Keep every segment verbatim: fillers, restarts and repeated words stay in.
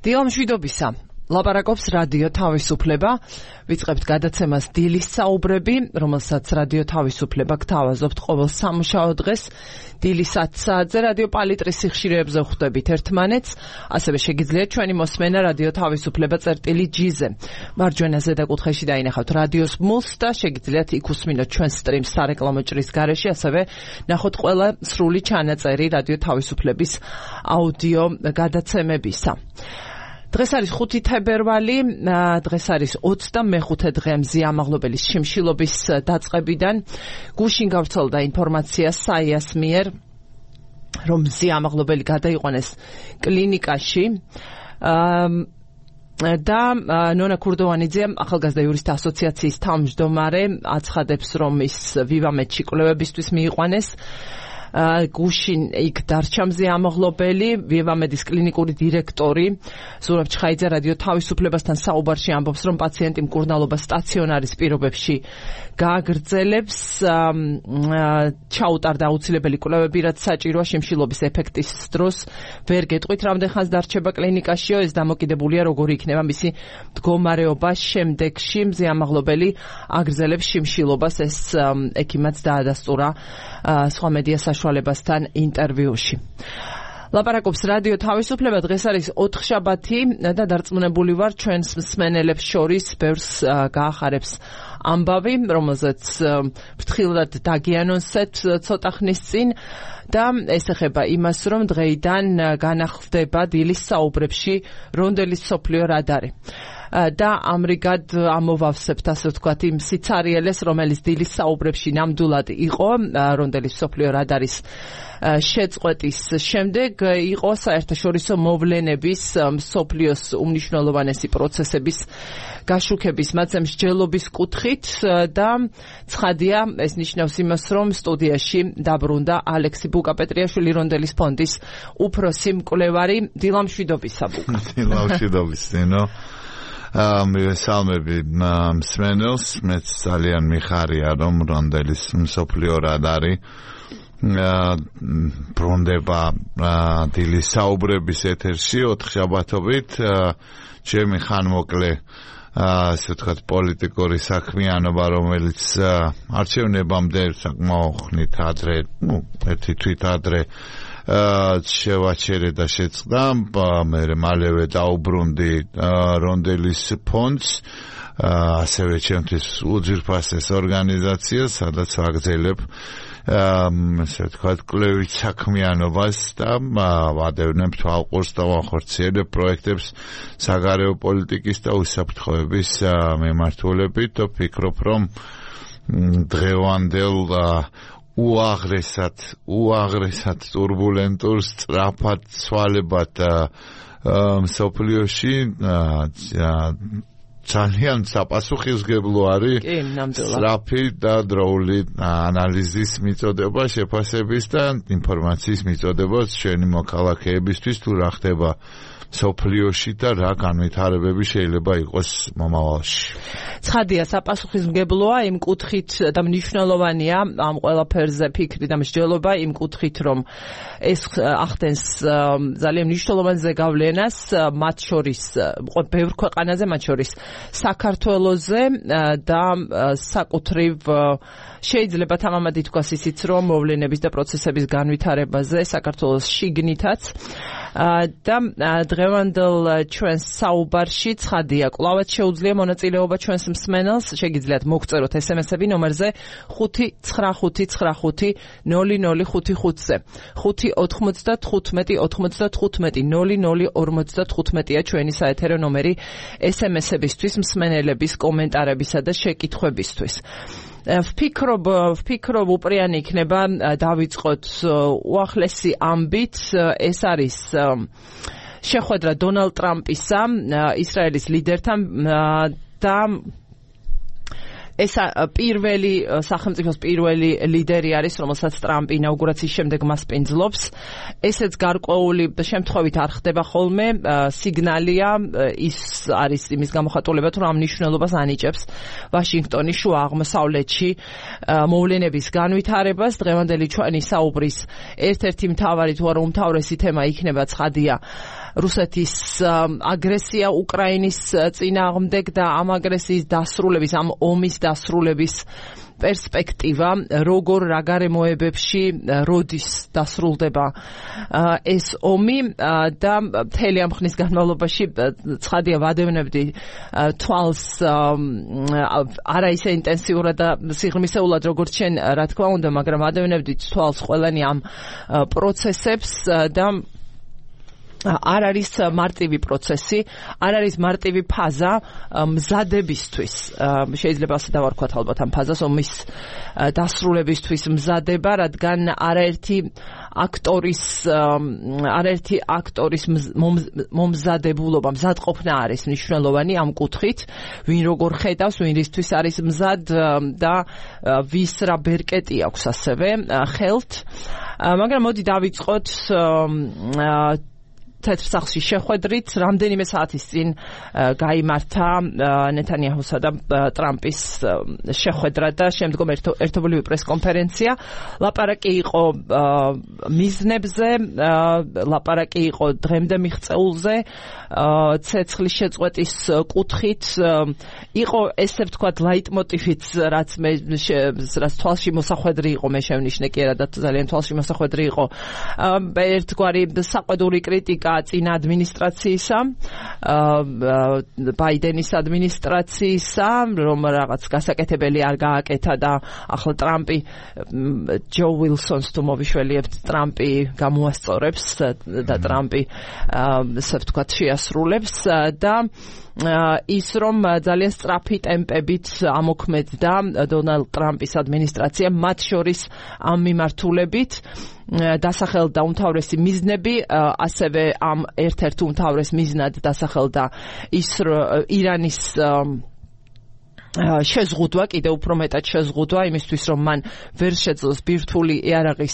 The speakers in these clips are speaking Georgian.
დილამშვიდობისა. ლაპარაკობს რადიო თავისუფლება. ვიწყებთ გადაცემას დილის საუბრები, რომელსაც რადიო თავისუფლება გთავაზობთ ყოველ სამუშაო დღეს დილის ათ საათზე რადიო პალიტრის სიხშირეებზე ხვდებით ერთმანეთს. ასევე შეგიძლიათ ჩვენი მოსმენა რადიო თავისუფლება წერტილი ჯი-ზე. მარჯვენა ზედაკუთხეში დაინახავთ რადიოს ბმულს და შეგიძლიათ იქ უსმინოთ ჩვენ სტრიმს სარეკლამო ჭრის გარეშე, ასევე ნახოთ ყველა სრული ჩანაწერი რადიო თავისუფლების აუდიო გადაცემებისა. დღეს არის ხუთი თებერვალი, დღეს არის ოცდამეხუთე დღე მზიამაღლობელის შიმშილობის დაწყებიდან. გუშინ გავრცელდა ინფორმაცია საიას მიერ, რომ მზიამაღლობელი გადაიყვანეს კლინიკაში. და ნონა ქურდოვანიძე, ახალგაზრდა იურისტთა ასოციაციის თავმჯდომარე, აცხადებს, რომ ის ვივამედში კვლევებისთვის მიიყვანეს. გუშინ იქ დარჩა მზიამაღლობელი, ვივამედის კლინიკური დირექტორი ზურაბ ჩხაიძე რადიო თავისუფლებასთან საუბარში ამბობს, რომ პაციენტი მკურნალობა სტაციონარის პირობებში გააგრძელებს. ჩაუტარდა აუცილებელი კვლევები, რაც საჭიროა შიმშილობის ეფექტის დროს. ვერ გეტყვით, რამდენ ხანს დარჩება კლინიკაშიო, ეს დამოკიდებულია როგორი იქნება მისი მდგომარეობა შემდეგში. მზიამაღლობელი აგრძელებს შიმშილობას, ეს ექიმაც დაადასტურა სხვა მედია საშუალებასთან ინტერვიუში. ლაპარაკობს რადიო თავისუფლება. დღეს არის ოთხშაბათი და დარწმუნებული ვარ, ჩვენს მსმენელებს შორის ბევრს გაახარებს ამბავი, რომელზეც ფრთხილად დაგიანონსეთ ცოტა ხნის წინ და ეს ეხება იმას, რომ დღეიდან განახლდება დილის საუბრებში რონდელის მსოფლიო რადარი. და ამრიგად ამოვავსებთ, ასე ვთქვათ, იმ სიცარიელეს, რომელიც დილის საუბრებში ნამდვილად იყო რონდელის მსოფლიო რადარის შეწყვეტის შემდეგ, იყო საერთაშორისო მოვლენების მსოფლიოს უმნიშვნელოვანესი პროცესების გაშუქების, მათზე მსჯელობის კუთხით და ცხადია, ეს ნიშნავს იმას, რომ სტუდიაში დაბრუნდა ალექსი ბუკაპეტრიაშვილი, რონდელის ფონდის უფროსი მკვლევარი. დილამშვიდობისა, ბუკა. დილამშვიდობის, ნინო. მივესალმები მსმენელს, მეც ძალიან მიხარია, რომ რონდელის მსოფლიო რადარი ბრუნდება დილის საუბრების ეთერში ოთხშაბათობით. ჩემი ხანმოკლე, ასე ვთქვათ, პოლიტიკური საქმიანობა, რომელიც არჩევნებამდე საკმაოდ ხნით ადრე, ნუ ერთი თვით ადრე შევაჩერე და შეწყდა, მე მალევე დაუბრუნდი რონდელის ფონდს, ასევე ჩემთვის უძვირფასეს ორგანიზაციას, სადაც ვაგრძელებ ასე ვთქვათ, კვლევით საქმიანობას და ვადევნებ თვალყურს და ვახორციელებ პროექტებს საგარეო პოლიტიკის და უსაფრთხოების მიმართულებით. ვფიქრობ, რომ დღევანდელ უაღრესად, უაღრესად ტურბულენტურ, სწრაფად ცვალებად მსოფლიოში ძალიან საპასუხისმგებლო არის სწრაფი და დროული ანალიზის მიწოდება, შეფასების და ინფორმაციის მიწოდება ჩვენი მოქალაქეებისთვის, თუ რა ხდება სოფლიოში და რა განვითარებები შეიძლება იყოს მომავალში. ცხადია, საპასუხისმგებლოა იმ კუთხით და მნიშვნელოვანია ამ ყველაფერზე ფიქრი და მსჯელობა იმ კუთხით, რომ ეს ახდენს ძალიან მნიშვნელოვან ზეგავლენას მათ შორის, ბევრ ქვეყანაზე, მათ შორის საქართველოზე და საკუთრივ შეიძლება თამამად ითქვას ისიც, რომ მოვლენების და პროცესების განვითარებაზე საქართველოს შიგნითაც და დღევანდელ ჩვენს საუბარში ცხადია, კვლავაც შეუძლია მონაწილეობა ჩვენს მსმენელს. შეგიძლიათ მოგწეროთ ესემესები ნომერზე ხუთი ცხრა ხუთი ცხრა ხუთი ნული ნული ხუთი ხუთზე. ხუთი ოთხმოცდათხუთმეტი ოთხმოცდათხუთმეტი ნული ნული ორმოცდათხუთმეტია ჩვენი საეთერო ნომერი ესემესებისთვის, მსმენელების კომენტარებისა და შეკითხვებისთვის. ვფიქრობ, ვფიქრობ უპრიანი იქნება დავიწყოთ უახლესი ამბით. ეს არის შეხვედრა დონალდ ტრამპისა ისრაელის ლიდერთან და ეს პირველი სახელმწიფოს პირველი ლიდერი არის, რომელსაც ტრამპი ინაუგურაციის შემდეგ მასპინძლობს. ესეც გარკვეული შემთხვევით არ ხდება ხოლმე, სიგნალია, ის არის იმის გამოხატულება, თუ რა მნიშვნელობას ანიჭებს ვაშინგტონი შუა აღმოსავლეთში მოვლენების განვითარებას. დღევანდელი ჩვენი საუბრის ერთ-ერთი მთავარი თუ არა უმთავრესი თემა იქნება ცხადია რუსეთის აგრესია უკრაინის წინააღმდეგ და ამ აგრესიის დასრულების, ამ ომის დასრულების პერსპექტივა, როგორ რა გარემოებებში როდის დასრულდება ეს ომი და მთელი ამ ხნის განმავლობაში ცხადია ვადევნებდი თვალს არა ისე ინტენსიურად და სიღრმისეულად როგორც შენ რა თქმა უნდა, მაგრამ ვადევნებდი თვალს ყველანი ამ პროცესებს და არ არის მარტივი პროცესი, არ არის მარტივი ფაზა მზადებისთვის. შეიძლება ასე დავარქვათ ალბათ ამ ფაზას ომის დასრულებისთვის მზადება, რადგან არაერთი აქტორის არაერთი აქტორის მომზადებულობა, მზადყოფნა არის მნიშვნელოვანი ამ კუთხით, ვინ როგორ ხედავს, ვინ რისთვის არის მზად და ვის რა ბერკეტი აქვს ასევე ხელთ. მაგრამ მოდი დავიწყოთ თეთრ სახლში შეხვედრით, რამდენიმე საათის წინ გაიმართა ნეთანიაჰუსა და ტრამპის შეხვედრა და შემდგომ ერთობლივი პრესკონფერენცია. ლაპარაკი იყო მიზნებზე, ლაპარაკი იყო დღემდე მიღწეულზე, ცეცხლის შეწყვეტის კუთხით, იყო ესე ვთქვათ ლაიტმოტივიც, რაც მე რაც თვალში მოსახვედრი იყო, მე შევნიშნე კი არა და ძალიან თვალში მოსახვედრი იყო. ერთგვარი საყვედური კრიტიკა წინა ადმინისტრაციისა, ბაიდენის ადმინისტრაციისა, რომ რაღაც გასაკეთებელი არ გააკეთა და ახლა ტრამპი, ჯო ვილსონს თუ მოვიშველიებთ, ტრამპი გამოასწორებს და ტრამპი ასე ვთქვათ შეასრულებს და ის რომ ძალიან სწრაფი ტემპებით ამოქმედდა დონალდ ტრამპის ადმინისტრაცია, მათ შორის ამ მიმართულებით დასახელდა უმთავრესი მიზნები, ასევე ამ ერთ-ერთ უმთავრეს მიზნად დასახელდა ის ირანის შეზღუდვა, კიდევ უფრო მეტად შეზღუდვა იმისთვის, რომ მან ვერ შეძლოს ბირთვული იარაღის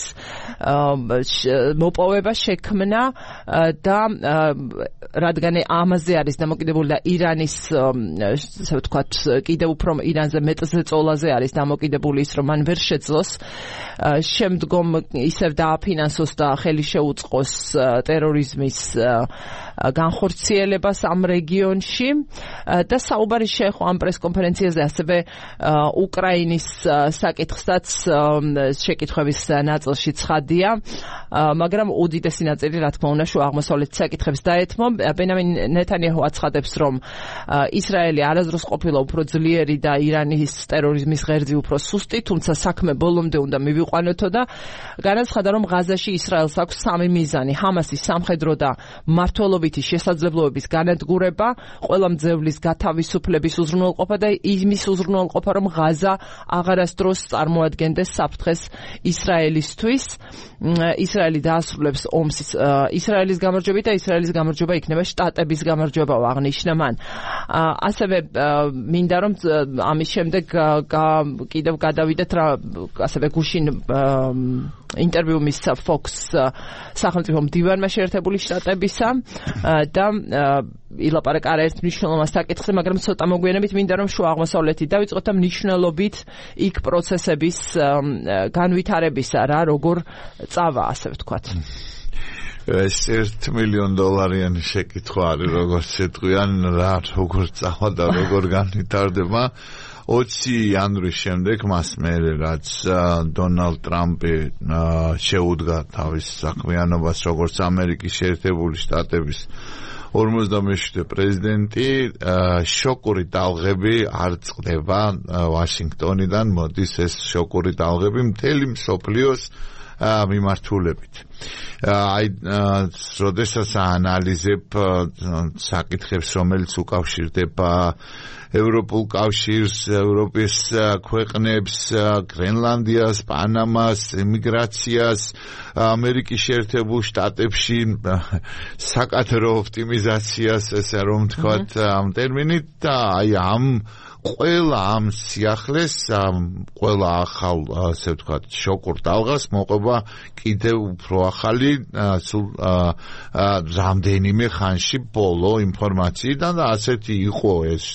მოპოვება, შექმნა და რადგან ამაზე არის დამოკიდებული და ირანის ასე ვთქვათ, კიდევ უფრო ირანზე მეტზე წოლაზე არის დამოკიდებული ის, რომ მან ვერ შეძლოს შემდგომ ისევ დააფინანსოს და ხელი შეუწყოს ტერორიზმის განხორციელებას ამ რეგიონში და საუბარი შეეხო ამ პრესკონფერენციაზე ასევე უკრაინის საკითხსაც შეკითხვების ნაწილში ცხადია, მაგრამ უდიდესი ნაწილი რა თქმა უნდა შუა აღმოსავლეთის საკითხებს დაეთმო. ბენიამინ ნეთანიაჰუ აცხადებს, რომ ისრაელი არასდროს ყოფილა უფრო ძლიერი და ირანის ტერორიზმის ღერძი უფრო სუსტი, თუმცა საქმე ბოლომდე უნდა მივიყვანოთო და განაცხადა, რომ ღაზაში ისრაელს აქვს სამი მიზანი: ჰამასის სამხედრო და მმართველობითი შესაძლებლობების განადგურება, ყველა მძევლის გათავისუფლების უზრუნველყოფა და იმის უზრუნველყოფა, რომ ღაზა აღარასდროს წარმოადგენდეს საფრთხეს ისრაელისთვის. ისრაელი დაასრულებს ომს ისრაელის გამარჯვებით და ისრაელის გამარჯვება იქნება შტატების გამარჯვება, აღნიშნა მან. ასევე მინდა რომ ამის შემდეგ კიდევ გადავიდეთ რა ასევე გუშინ ინტერვიუ მისცა Fox სახელმწიფო მდივანმა შეერთებული შტატებისა და ილაპარაკა არაერთ მნიშვნელოვან საკითხზე, მაგრამ ცოტა მოგვიანებით მინდა რომ შუა აღმოსავლეთით დავიწყოთ და მნიშვნელობით იქ პროცესების განვითარებისა, რა როგორ წავა, ასე ვთქვათ. ეს ერთ მილიონ დოლარიანი შეკითხვა არის, როგორც შეტყვიან, რა როგორ წავა და როგორ განვითარდება. ოცი იანვრის შემდეგ მას მერე რაც დონალდ ტრამპი შეუდგა თავის საქმიანობას როგორც ამერიკის შეერთებული შტატების ორმოცდამეშვიდე პრეზიდენტი, შოკური ტალღები არ წყდება ვაშინგტონიდან, მოდის ეს შოკური ტალღები მთელი მსოფლიოს მიმართულებით. აი, როდესაც აანალიზებ საკითხებს, რომელიც უკავშირდება ევროპულ კავშირს, ევროპის ქვეყნებს, გრენლანდიას, პანამას, ემიგრაციას, ამერიკის შეერთებულ შტატებში საკათრო ოპტიმიზაციას, ესე რომ ვთქვათ, ამ ტერმინით და აი ამ ყველა ამ სიახლეს, ყველა ახალ, ასე ვთქვათ, შოკურ ტალღას მოყვება კიდევ უფრო ახალი, სულ რამდენიმე ხანში ბოლო ინფორმაციიდან და ასეთი იყო ეს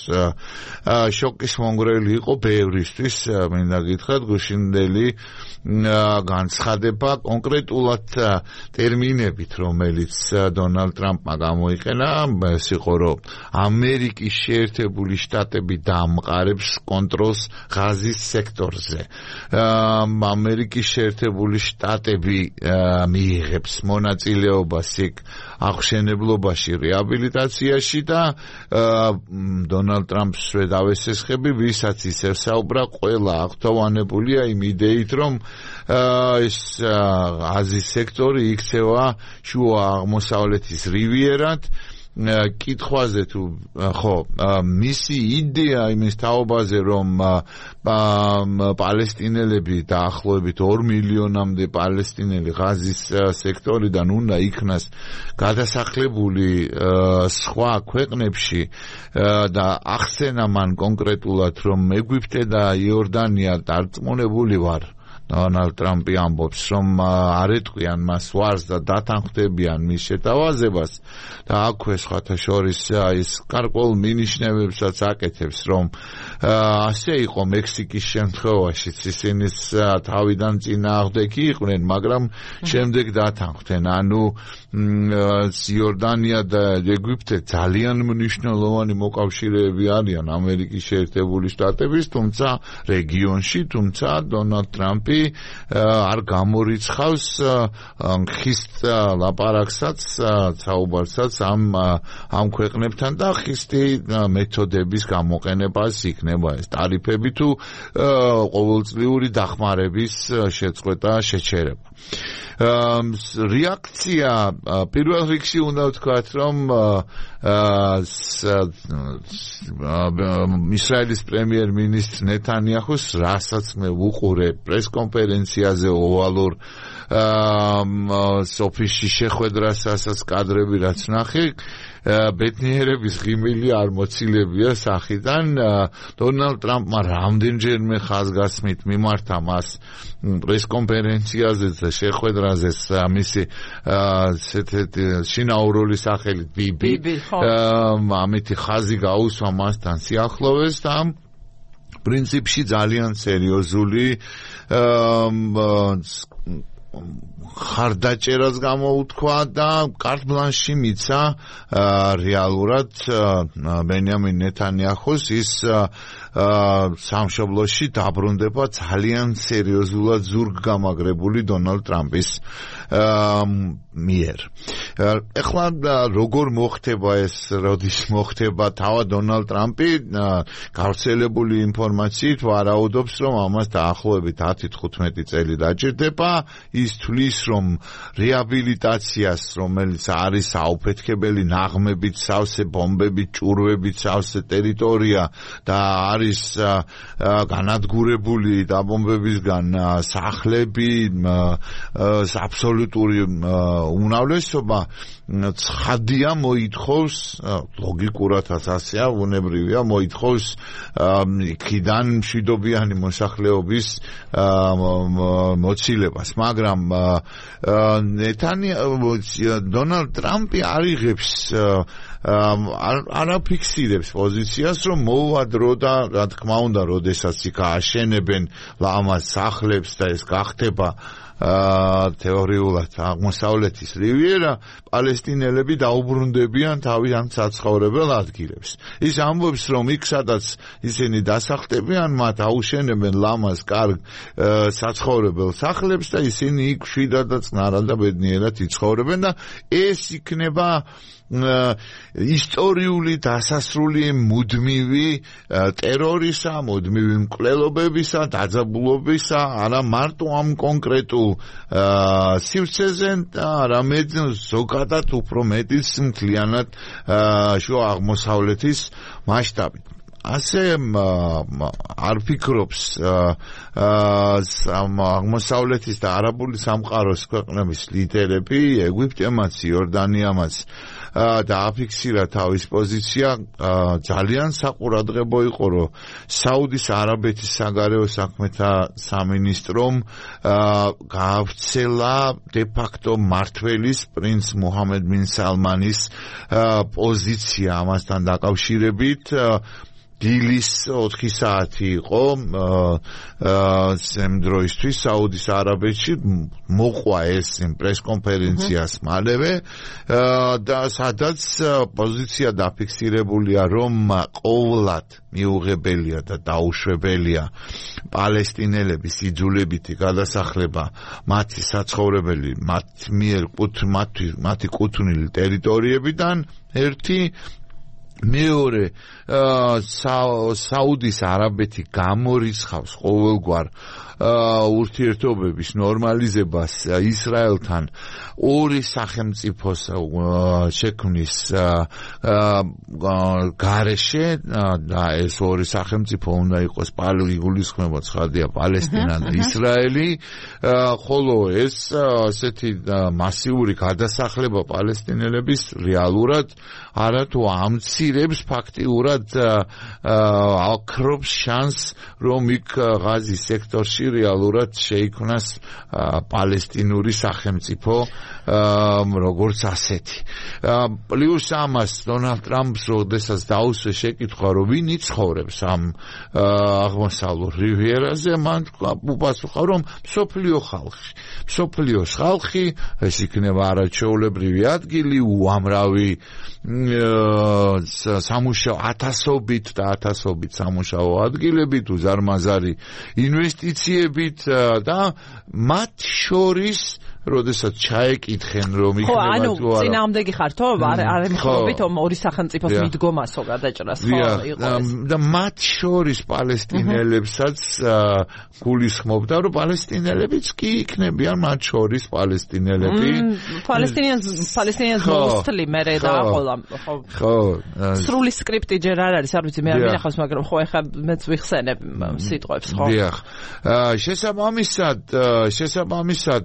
შოკის მონგრელი იყო ბევრისთვის, მინდა გითხრათ, გუშინდელი განცხადება კონკრეტულად ტერმინებით, რომელიც დონალდ ტრამპმა გამოიყენა, ეს იყო, რომ ამერიკის შეერთებული შტატები დაამყარებს კონტროლს ღაზის სექტორზე. ამერიკის შეერთებული შტატები მიიღებს მონაწილეობას იქ აღმშენებლობაში, რეაბილიტაციაში და დონალდ ტრამპს დავესესხები, ვისაც ისევ საუბრა, ყველა აღთოვანებულია იმ იდეით, რომ ეს აზიის სექტორი იქცევა შუა აღმოსავლეთის რივიერად. კითხვაზე თუ ხო მისი იდეა იმის თაობაზე, რომ პალესტინელები დაახლოებით ორ მილიონამდე პალესტინელი ღაზის სექტორიდან უნდა იქნას გადასახლებული სხვა ქვეყნებში და ახსენა მან კონკრეტულად, რომ ეგვიპტე და იორდანია დარწმუნებული ვარ, დონალდ ტრამპი ამბობს, რომ არ ეტყვიან მას ვარს და დათანხმდებიან მის შეთავაზებას და აქვე სხვათა შორის ის გარკვეულ მინიშნებებსაც აკეთებს, რომ ასე იყო მექსიკის შემთხვევაშიც, ისინი თავიდან წინააღმდეგი იყვნენ, მაგრამ შემდეგ დათანხმდნენ. ანუ იორდანია და ეგვიპტე ძალიან მნიშვნელოვანი მოკავშირეები არიან ამერიკის შეერთებული შტატების, თუმცა რეგიონში, თუმცა დონალდ ტრამპი არ გამორიცხავს ხისტ ლაპარაკსაც, საუბარსაც ამ ამ ქვეყნებთან და ხისტი მეთოდების გამოყენებას იქნება ეს ტარიფები თუ ყოველწლიური დახმარების შეწყვეტა, შეჩერება. რეაქცია პირველ რიგში უნდა ვთქვათ, რომ ისრაელის პრემიერ-მინისტრ ნეთანიაჰუს, რასაც მე ვუყურე პრესკონფერენციაზე ოვალურ ოფისში შეხვედრასაც კადრები რაც ნახე, ბედნიერების ღიმილი არ მოცილებია სახიდან. დონალდ ტრამპმა რამდენჯერმე ხაზგასმით მიმართა მას პრესკონფერენციაზე და შეხვედრაზე მისი შინაურული სახელით ბიბი, ამითი ხაზი გაუსვა მასთან სიახლოვეს და პრინციპში ძალიან სერიოზული ხარდაჭერას გამოუთქვა და კარტ ბლანში მიცა რეალურად ბენიამინ ნეთანიაჰუს ის სამშობლოში დაბრუნდება ძალიან სერიოზულად ზურგგამაგრებული დონალდ ტრამპის მიერ. ეხლა როგორ მოხდება ეს, როდის მოხდება, თავად დონალდ ტრამპი გავრცელებული ინფორმაციით ვარაუდობს, რომ ამას დაახლოებით ათი თხუთმეტი წელი დაჭირდება. ის თვლის, რომ რეაბილიტაციას, რომელიც არის აუფეთქებელი ნაღმებით სავსე, ბომბებით, ჭურვებით სავსე ტერიტორია და არის განადგურებული დაბომბებისგან სახლები, აბსოლუტური უმრავლესობა, ცხადია მოითხოვს, ლოგიკურადაც ასეა, უნებრივია, მოითხოვს იქიდან მშვიდობიანი მოსახლეობის მოცილებას, მაგრამ დონალდ ტრამპი არ იღებს, არ აფიქსირებს პოზიციას, რომ მოვა დრო და რა თქმა უნდა, როდესაც იქ აშენებენ ლამაზ სახლებს და ეს გახდება თეორიულად აღმოსავლეთის რივიერა, პალესტინელები დაუბრუნდებიან თავიანთ საცხოვრებელ ადგილებს. ის ამბობს, რომ იქ სადაც ისინი დასახლდებიან, მათ აუშენებენ ლამაზ კარგ საცხოვრებელ სახლებს და ისინი იქ მშვიდად და წყნარად და ბედნიერად იცხოვრებენ და ეს იქნება ისტორიული დასასრული მუდმივი ტერორისა, მუდმივი მკვლელობებისა, დაძაბულობისა, არა მარტო ამ კონკრეტულ სივრცეზე, არამედ ზოგადად უფრო მეტის მთლიანად შუა აღმოსავლეთის მასშტაბით. ასე არ ფიქრობს აღმოსავლეთის და არაბული სამყაროს ქვეყნების ლიდერები, ეგვიპტემაც, იორდანიამაც და აფიქსირა თავის პოზიცია. ძალიან საყურადღებო იყო, რომ საუდის არაბეთის საგარეო საქმეთა სამინისტრომ გაავრცელა de facto მმართველის პრინც მუჰამედ ბინ სალმანის პოზიცია ამასთან დაკავშირებით. დილის ოთხი საათი იყო სამ დროისთვის საუდის არაბეთში მოყვა ეს პრესკონფერენციას მალევე და სადაც პოზიცია დაფიქსირებულია რომ ყოვლად მიუღებელია და დაუშვებელია პალესტინელების იძულებითი გადასახლება მათი საცხოვრებელი მათ მიერ მათი კუთვნილი ტერიტორიებიდან ერთი მეორე საუდის არაბეთი გამორიცხავს ყოველგვარ ურთიერთობების ნორმალიზებას ისრაელთან ორი სახელმწიფოს შექმნის გარეშე და ეს ორი სახელმწიფო უნდა იყოს პალესტინა ცხადია პალესტინა და ისრაელი ხოლო ეს ასეთი მასიური გადასახლება პალესტინელების რეალურად არათუ ამცირებს ფაქტიურად აკრობს შანსს რომ იქ ღაზის სექტორში რეალურად შეიქმნას პალესტინური სახელმწიფო როგორც ასეთი. პლუს ამას დონალდ ტრამპს როდესაც დაუსვეს შეკითხვა რომ ვინ იცხოვრებს ამ აღმოსავლურ რივიერაზე მან უპასუხა რომ მსოფლიო ხალხი მსოფლიოს ხალხი ეს იქნება არაჩვეულებრივი ადგილი უამრავი სამუშაო ათასობით და ათასობით სამუშაო ადგილებით უზარმაზარი ინვესტიციებით და მათ შორის როდესაც ჩაეკითხენ რომ იქნება ხო ანუ წინააღმდეგი ხართო არ არ ემხრობით ორი სახელმწიფოს მიდგომასო გადაჭრას ხო იყო და მათ შორის პალესტინელებსაც გულისხმობდა რომ პალესტინელებიც კი იქნებიან მათ შორის პალესტინელები პალესტინიანს პალესტინიანს მოსთლი მერე და ყოლა ხო ხო სრული სკრიპტი ჯერ არ არის არ ვიცი მე არ მინახავს მაგრამ ხო ეხლა მეც ვიხსენებ სიტყვებს ხო დიახ შესაბამისად შესაბამისად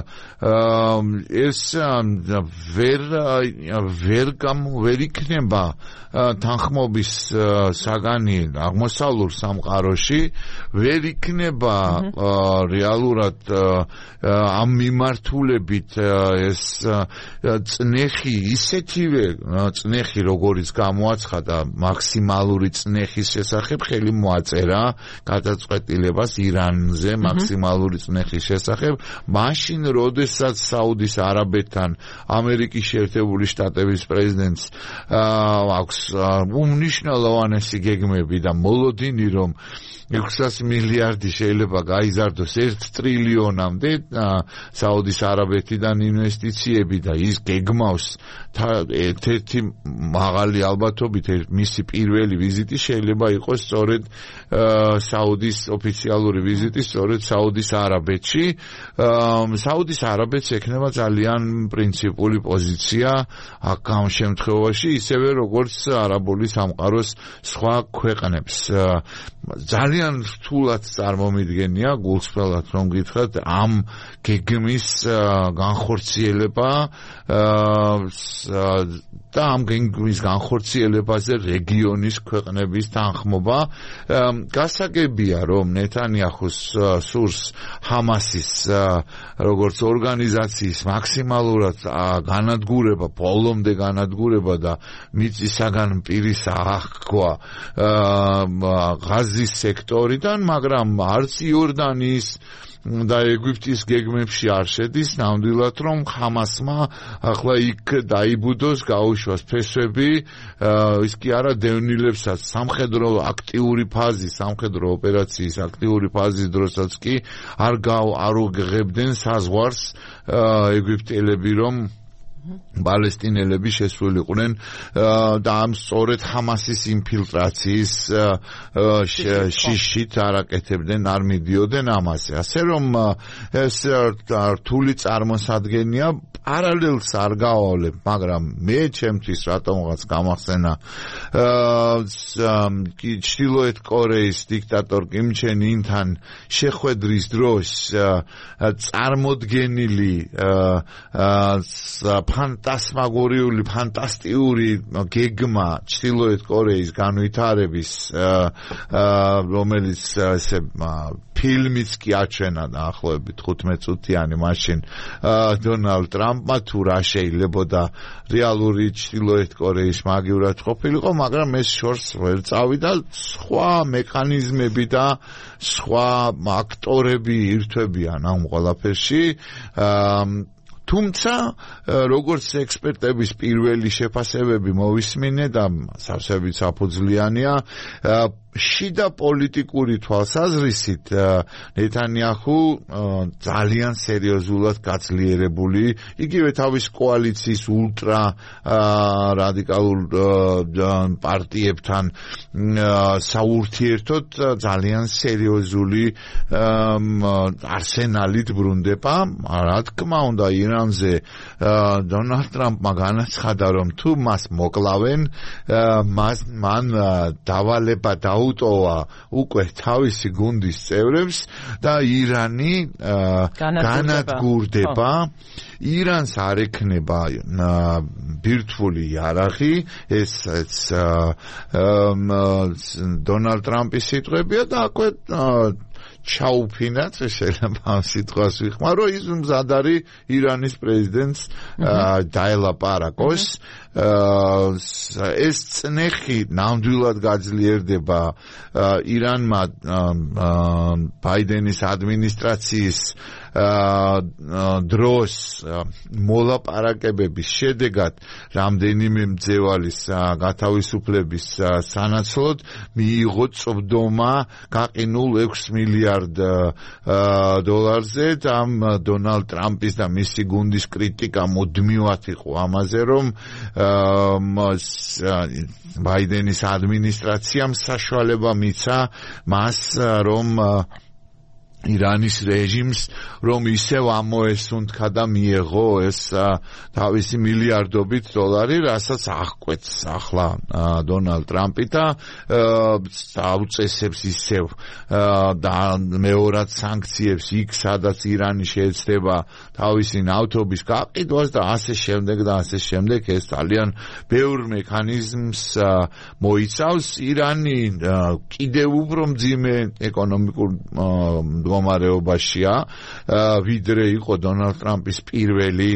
ეს ვერ ვერ გამ ვერ იქნება თანხმობის საგანი აღმოსავლურ სამყაროში ვერ იქნება რეალურად ამ მიმართულებით ეს წნეხი ისეთივე წნეხი როგორიც გამოაცხადა მაქსიმალური წნეხის შესახებ ხელი მოაწერა გადაწყვეტილებას ირანზე მაქსიმალური წნეხის შესახებ მაშინ როდესაც საუდის არაბეთთან ამერიკის შეერთებული შტატების პრეზიდენტს აქვს უმნიშვნელოვანესი გეგმები და მოლოდინი რომ ექვსას მილიარდი შეიძლება გაიზარდოს ერთ ტრილიონამდე საუდის არაბეთიდან ინვესტიციები და ის გეგმავს ერთ-ერთი მაღალი ალბათობით მისი პირველი ვიზიტი შეიძლება იყოს სწორედ საუდის ოფიციალური ვიზიტი სწორედ საუდის არაბეთში საუდის არაბეთს ექნება ძალიან პრინციპული პოზიცია აქ ამ შემთხვევაში ისევე როგორც არაბული სამყაროს სხვა ქვეყნებს ძალიან რთულად წარმომიდგენია გულწრფელად რომ გითხრათ ამ გეგმის განხორციელება და ამ გეგმის განხორციელებაზე რეგიონის ქვეყნების თანხმობა გასაგებია რომ ნეთანიაჰუს სურს ჰამასის როგორც ორგანიზაციის მაქსიმალურად განადგურება ბოლომდე განადგურება და მიწისაგან პირის აღქვა ღაზის სექტორიდან მაგრამ არც იორდანიის და ეგვიპტის გეგმებში არ შედის ნამდვილად რომ ჰამასმა ახლა იქ დაიბუდოს გაუშვას ფესვები ის კი არა დევნილებსაც სამხედრო აქტიური ფაზი სამხედრო ოპერაციის აქტიური ფაზის დროსაც კი არ არ უღებდნენ საზღვარს ეგვიპტელები რომ პალესტინელები შესულიყვნენ და ამ სწორედ ჰამასის ინფილტრაციის შიშით არაკეთებდნენ არ მიდიოდნენ ამაზე ასე რომ ეს რთული წარმოსადგენია პარალელს არ გავავლებ მაგრამ მე ჩემთვის რატომღაც გამახსენა ჩრდილოეთ კორეის დიქტატორ კიმ ჩენ ინთან შეხვედრის დროს წარმოდგენილი ფანტასმაგორიული, ფანტასტიკური გეგმა ჩრდილოეთ კორეის განვითარების, რომელიც ესე ფილმიც კი აჩვენა დაახლოებით თხუთმეტ წუთიანი მაშინ დონალდ ტრამპმა თუ რა შეიძლებოდა რეალური ჩრდილოეთ კორეის მაგივრად ყოფილიყო, მაგრამ ეს შორს ვერ წავიდა, სხვა მექანიზმები და სხვა აქტორები ირთვებიან ამ ყველაფერში. თუმცა როგორც ექსპერტების პირველი შეფასებები მოვისმინე და სავსებით საფუძვლიანია, შიდა პოლიტიკური თვალსაზრისით ნეთანიაჰუ ძალიან სერიოზულად გაძლიერებული, იგივე თავის კოალიციის ულტრა რადიკალურ პარტიებთან საურთიერთოდ ძალიან სერიოზული არსენალით ბრუნდება. რა თქმა უნდა, ირანზე დონალდ ტრამპმა განაცხადა, რომ თუ მას მოკლავენ, მას მან დავალება და აუტოვა უკვე თავისი გუნდის წევრებს და ირანი განადგურდება. ირანს არ ექნება ბირთვული იარაღი, ეს დონალდ ტრამპის სიტყვებია და აქვე ჩაუფინათ, შეიძლება ამ სიტყვას ვიხმარო, ის მზად არის ირანის პრეზიდენტს დაელაპარაკოს. ეს წნეხი ნამდვილად გაძლიერდება ირანმა ბაიდენის ადმინისტრაციის დროს მოლაპარაკებების შედეგად რამდენიმე მძევალის გათავისუფლების სანაცვლოდ მიიღო წვდომა გაყინულ ექვს მილიარდ დოლარზე. ამ დონალდ ტრამპის და მისი გუნდის კრიტიკა მუდმივად იყო ამაზე, რომ ბაიდენის ადმინისტრაციამ საშუალება მიცა მას, რომ ირანის რეჟიმს რომ ისევ ამოესუნთქა და მიეღო ეს თავისი მილიარდობით დოლარი, რასაც აღკვეთს ახლა დონალდ ტრამპი და აუწესებს ისევ და მეორად სანქციებს იქ, სადაც ირანი შეეცდება თავისი ნავთობის გაყიდვას და ასე შემდეგ და ასე შემდეგ. ეს ძალიან ბევრ მექანიზმს მოიცავს. ირანი კიდევ უფრო მძიმე ეკონომიკურ მდგომარეობაშია, ვიდრე იყო დონალდ ტრამპის პირველი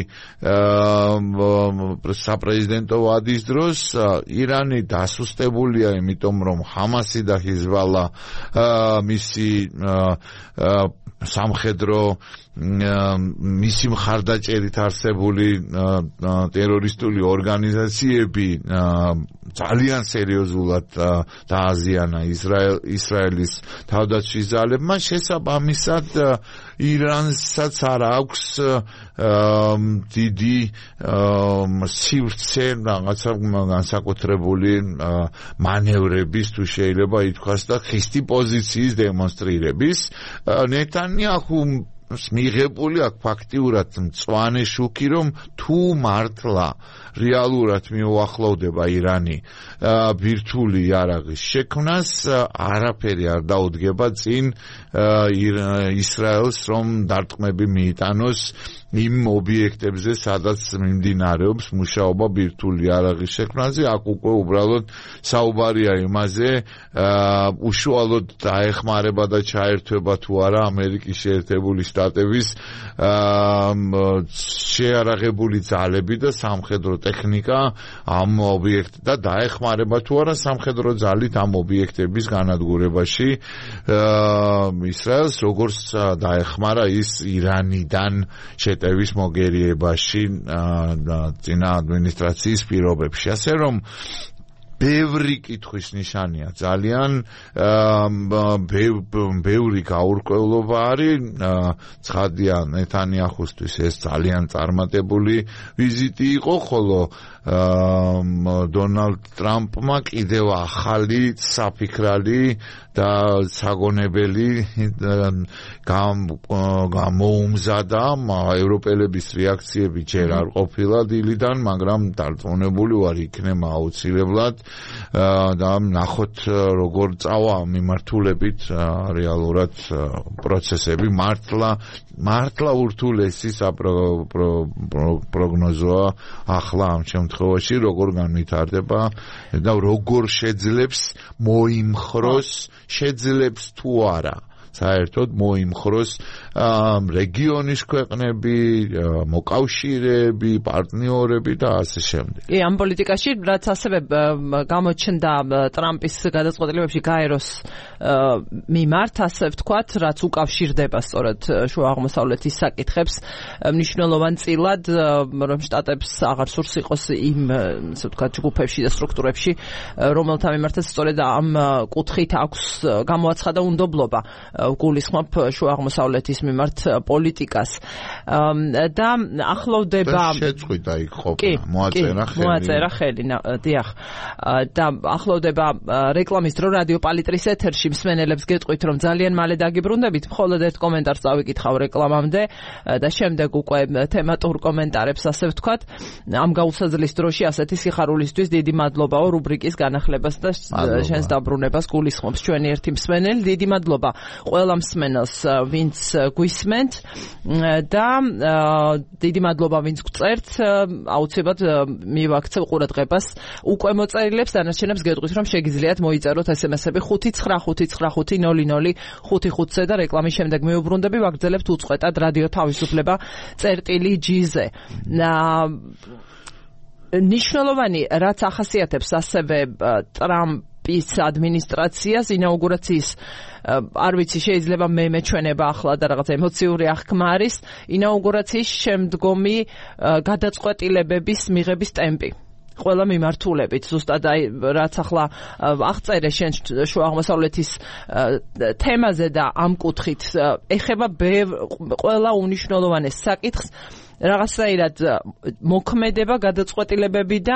საპრეზიდენტო ვადის დროს. ირანი დასუსტებულია, იმიტომ რომ ჰამასი და ჰიზბალა მისი სამხედრო მისი მხარდაჭერით არსებული ტერორისტული ორგანიზაციები ძალიან სერიოზულად დააზიანა ისრაელის თავდაცვის ძალებმა. შესაბამისად ირანსაც არ აქვს დიდი სივრცე რაღაცა განსაკუთრებული მანევრების, თუ შეიძლება ითქვას, და ხისტი პოზიციის დემონსტრირების. ნეთანიაჰუ მიღებული აქ ფაქტიურად მწვანე შუქი, რომ თუ მართლა რეალურად მიუახლოვდება ირანი ბირთვული იარაღის შექმნას, არაფერი არ დაუდგება წინ ისრაელს, რომ დარტყმები მიიტანოს იმ ობიექტებზე, სადაც მიმდინარეობს მუშაობა ბირთვული იარაღის შექმნაზე. აქ უკვე უბრალოდ საუბარია იმაზე, უშუალოდ დაეხმარება და ჩაერთვება თუ არა ამერიკის შეერთებული შტატების შეიარაღებული ძალები და სამხედრო ტექნიკა ამ ობიექტ და დაეხმარება თუ არა სამხედრო ძალით ამ ობიექტების განადგურებაში ისრაელს, როგორც დაეხმარა ის ირანიდან შეტევის მოგერიებაში წინა ადმინისტრაციის პირობებში. ასე რომ ბევრი კითხვის ნიშანია, ძალიან ბევრი გაურკვევლობა არის. ცხადია, ნეთანიაჰუსთვის ეს ძალიან წარმატებული ვიზიტი იყო, ხოლო დონალდ ტრამპმა კიდევ ახალი საფიქრალი და საგონებელი გამოუმზადა. ევროპელების რეაქციები ჯერ არ ყოფილა დილიდან, მაგრამ დარწმუნებული ვარ იქნება აუცილებლად და ნახოთ როგორ წავა მიმართულებით რეალურად პროცესები. მართლა მართლა ურთულესი საპროგნოზოა ახლა ამ შემთხვევაში როგორ განვითარდება და როგორ შეძლებს მოიმხროს, შეძლებს თუ არა საერთოდ მოიმხროს რეგიონის ქვეყნები, მოკავშირეები, პარტნიორები და ასე შემდეგ. კი, ამ პოლიტიკაში რაც ასევე გამოჩნდა ტრამპის გადაწყვეტილებებში გაეროს მიმართ, ასე ვთქვათ, რაც უკავშირდება სწორედ შუა აღმოსავლეთის საკითხებს, მნიშვნელოვან წილად, რომ შტატებს აღარ სურს იყოს იმ, ასე ვთქვათ, ჯგუფებში და სტრუქტურებში, რომელთა მიმართაც სწორედ ამ კუთხით აქვს გამოაცხადა უნდობლობა. გულისხმობ შუა აღმოსავლეთის მიმართ პოლიტიკას და ახლოვდება შეწყვიტა იქ ყოფნა მოაწერა ხელი მოაწერა ხელი დიახ და ახლოვდება რეკლამის დრო რადიო პალიტრის ეთერში მსმენელებს გეტყვით რომ ძალიან მალე დაგიბრუნდებით მხოლოდ ერთ კომენტარს წავიკითხავ რეკლამამდე და შემდეგ უკვე თემატურ კომენტარებს ასე ვთქვათ ამ გაუსაძლის დროში ასეთი სიხარულისთვის დიდი მადლობაო რუბრიკის განახლებას და შენს დაბრუნებას გულისხმობს ჩვენი ერთი მსმენელი დიდი მადლობა ყველა მსმენელს ვინც გვისმენთ და დიდი მადლობა ვინც გწერთ აუცილებლად მივაქცევ ყურადღებას უკვე მოწერილებს დანარჩენებს გეტყვით რომ შეგიძლიათ მოიწეროთ ესემესები ხუთი ცხრა ხუთი ცხრა ხუთი ნული ნული ხუთი ხუთზე და რეკლამის შემდეგ მივუბრუნდები ვაგრძელებთ უწყვეტად რადიო თავისუფლება წერტილი ჯიზე ნიშნულოვანი რაც ახასიათებს ასევე ტრამპის ადმინისტრაციას ინაუგურაციის არ ვიცი შეიძლება მე მეჩვენება ახლა და რაღაც ემოციური აღქმა არის ინაუგურაციის შემდგომი გადაწყვეტილებების მიღების ტემპი ყველა მიმართულებით ზუსტად აი რაც ახლა აღწერე შენ შუა აღმოსავლეთის თემაზე და ამ კუთხით ეხება ყველა უნიშნულოვანეს საკითხს რაღაცაირად მოქმედება გადაწყვეტილებები და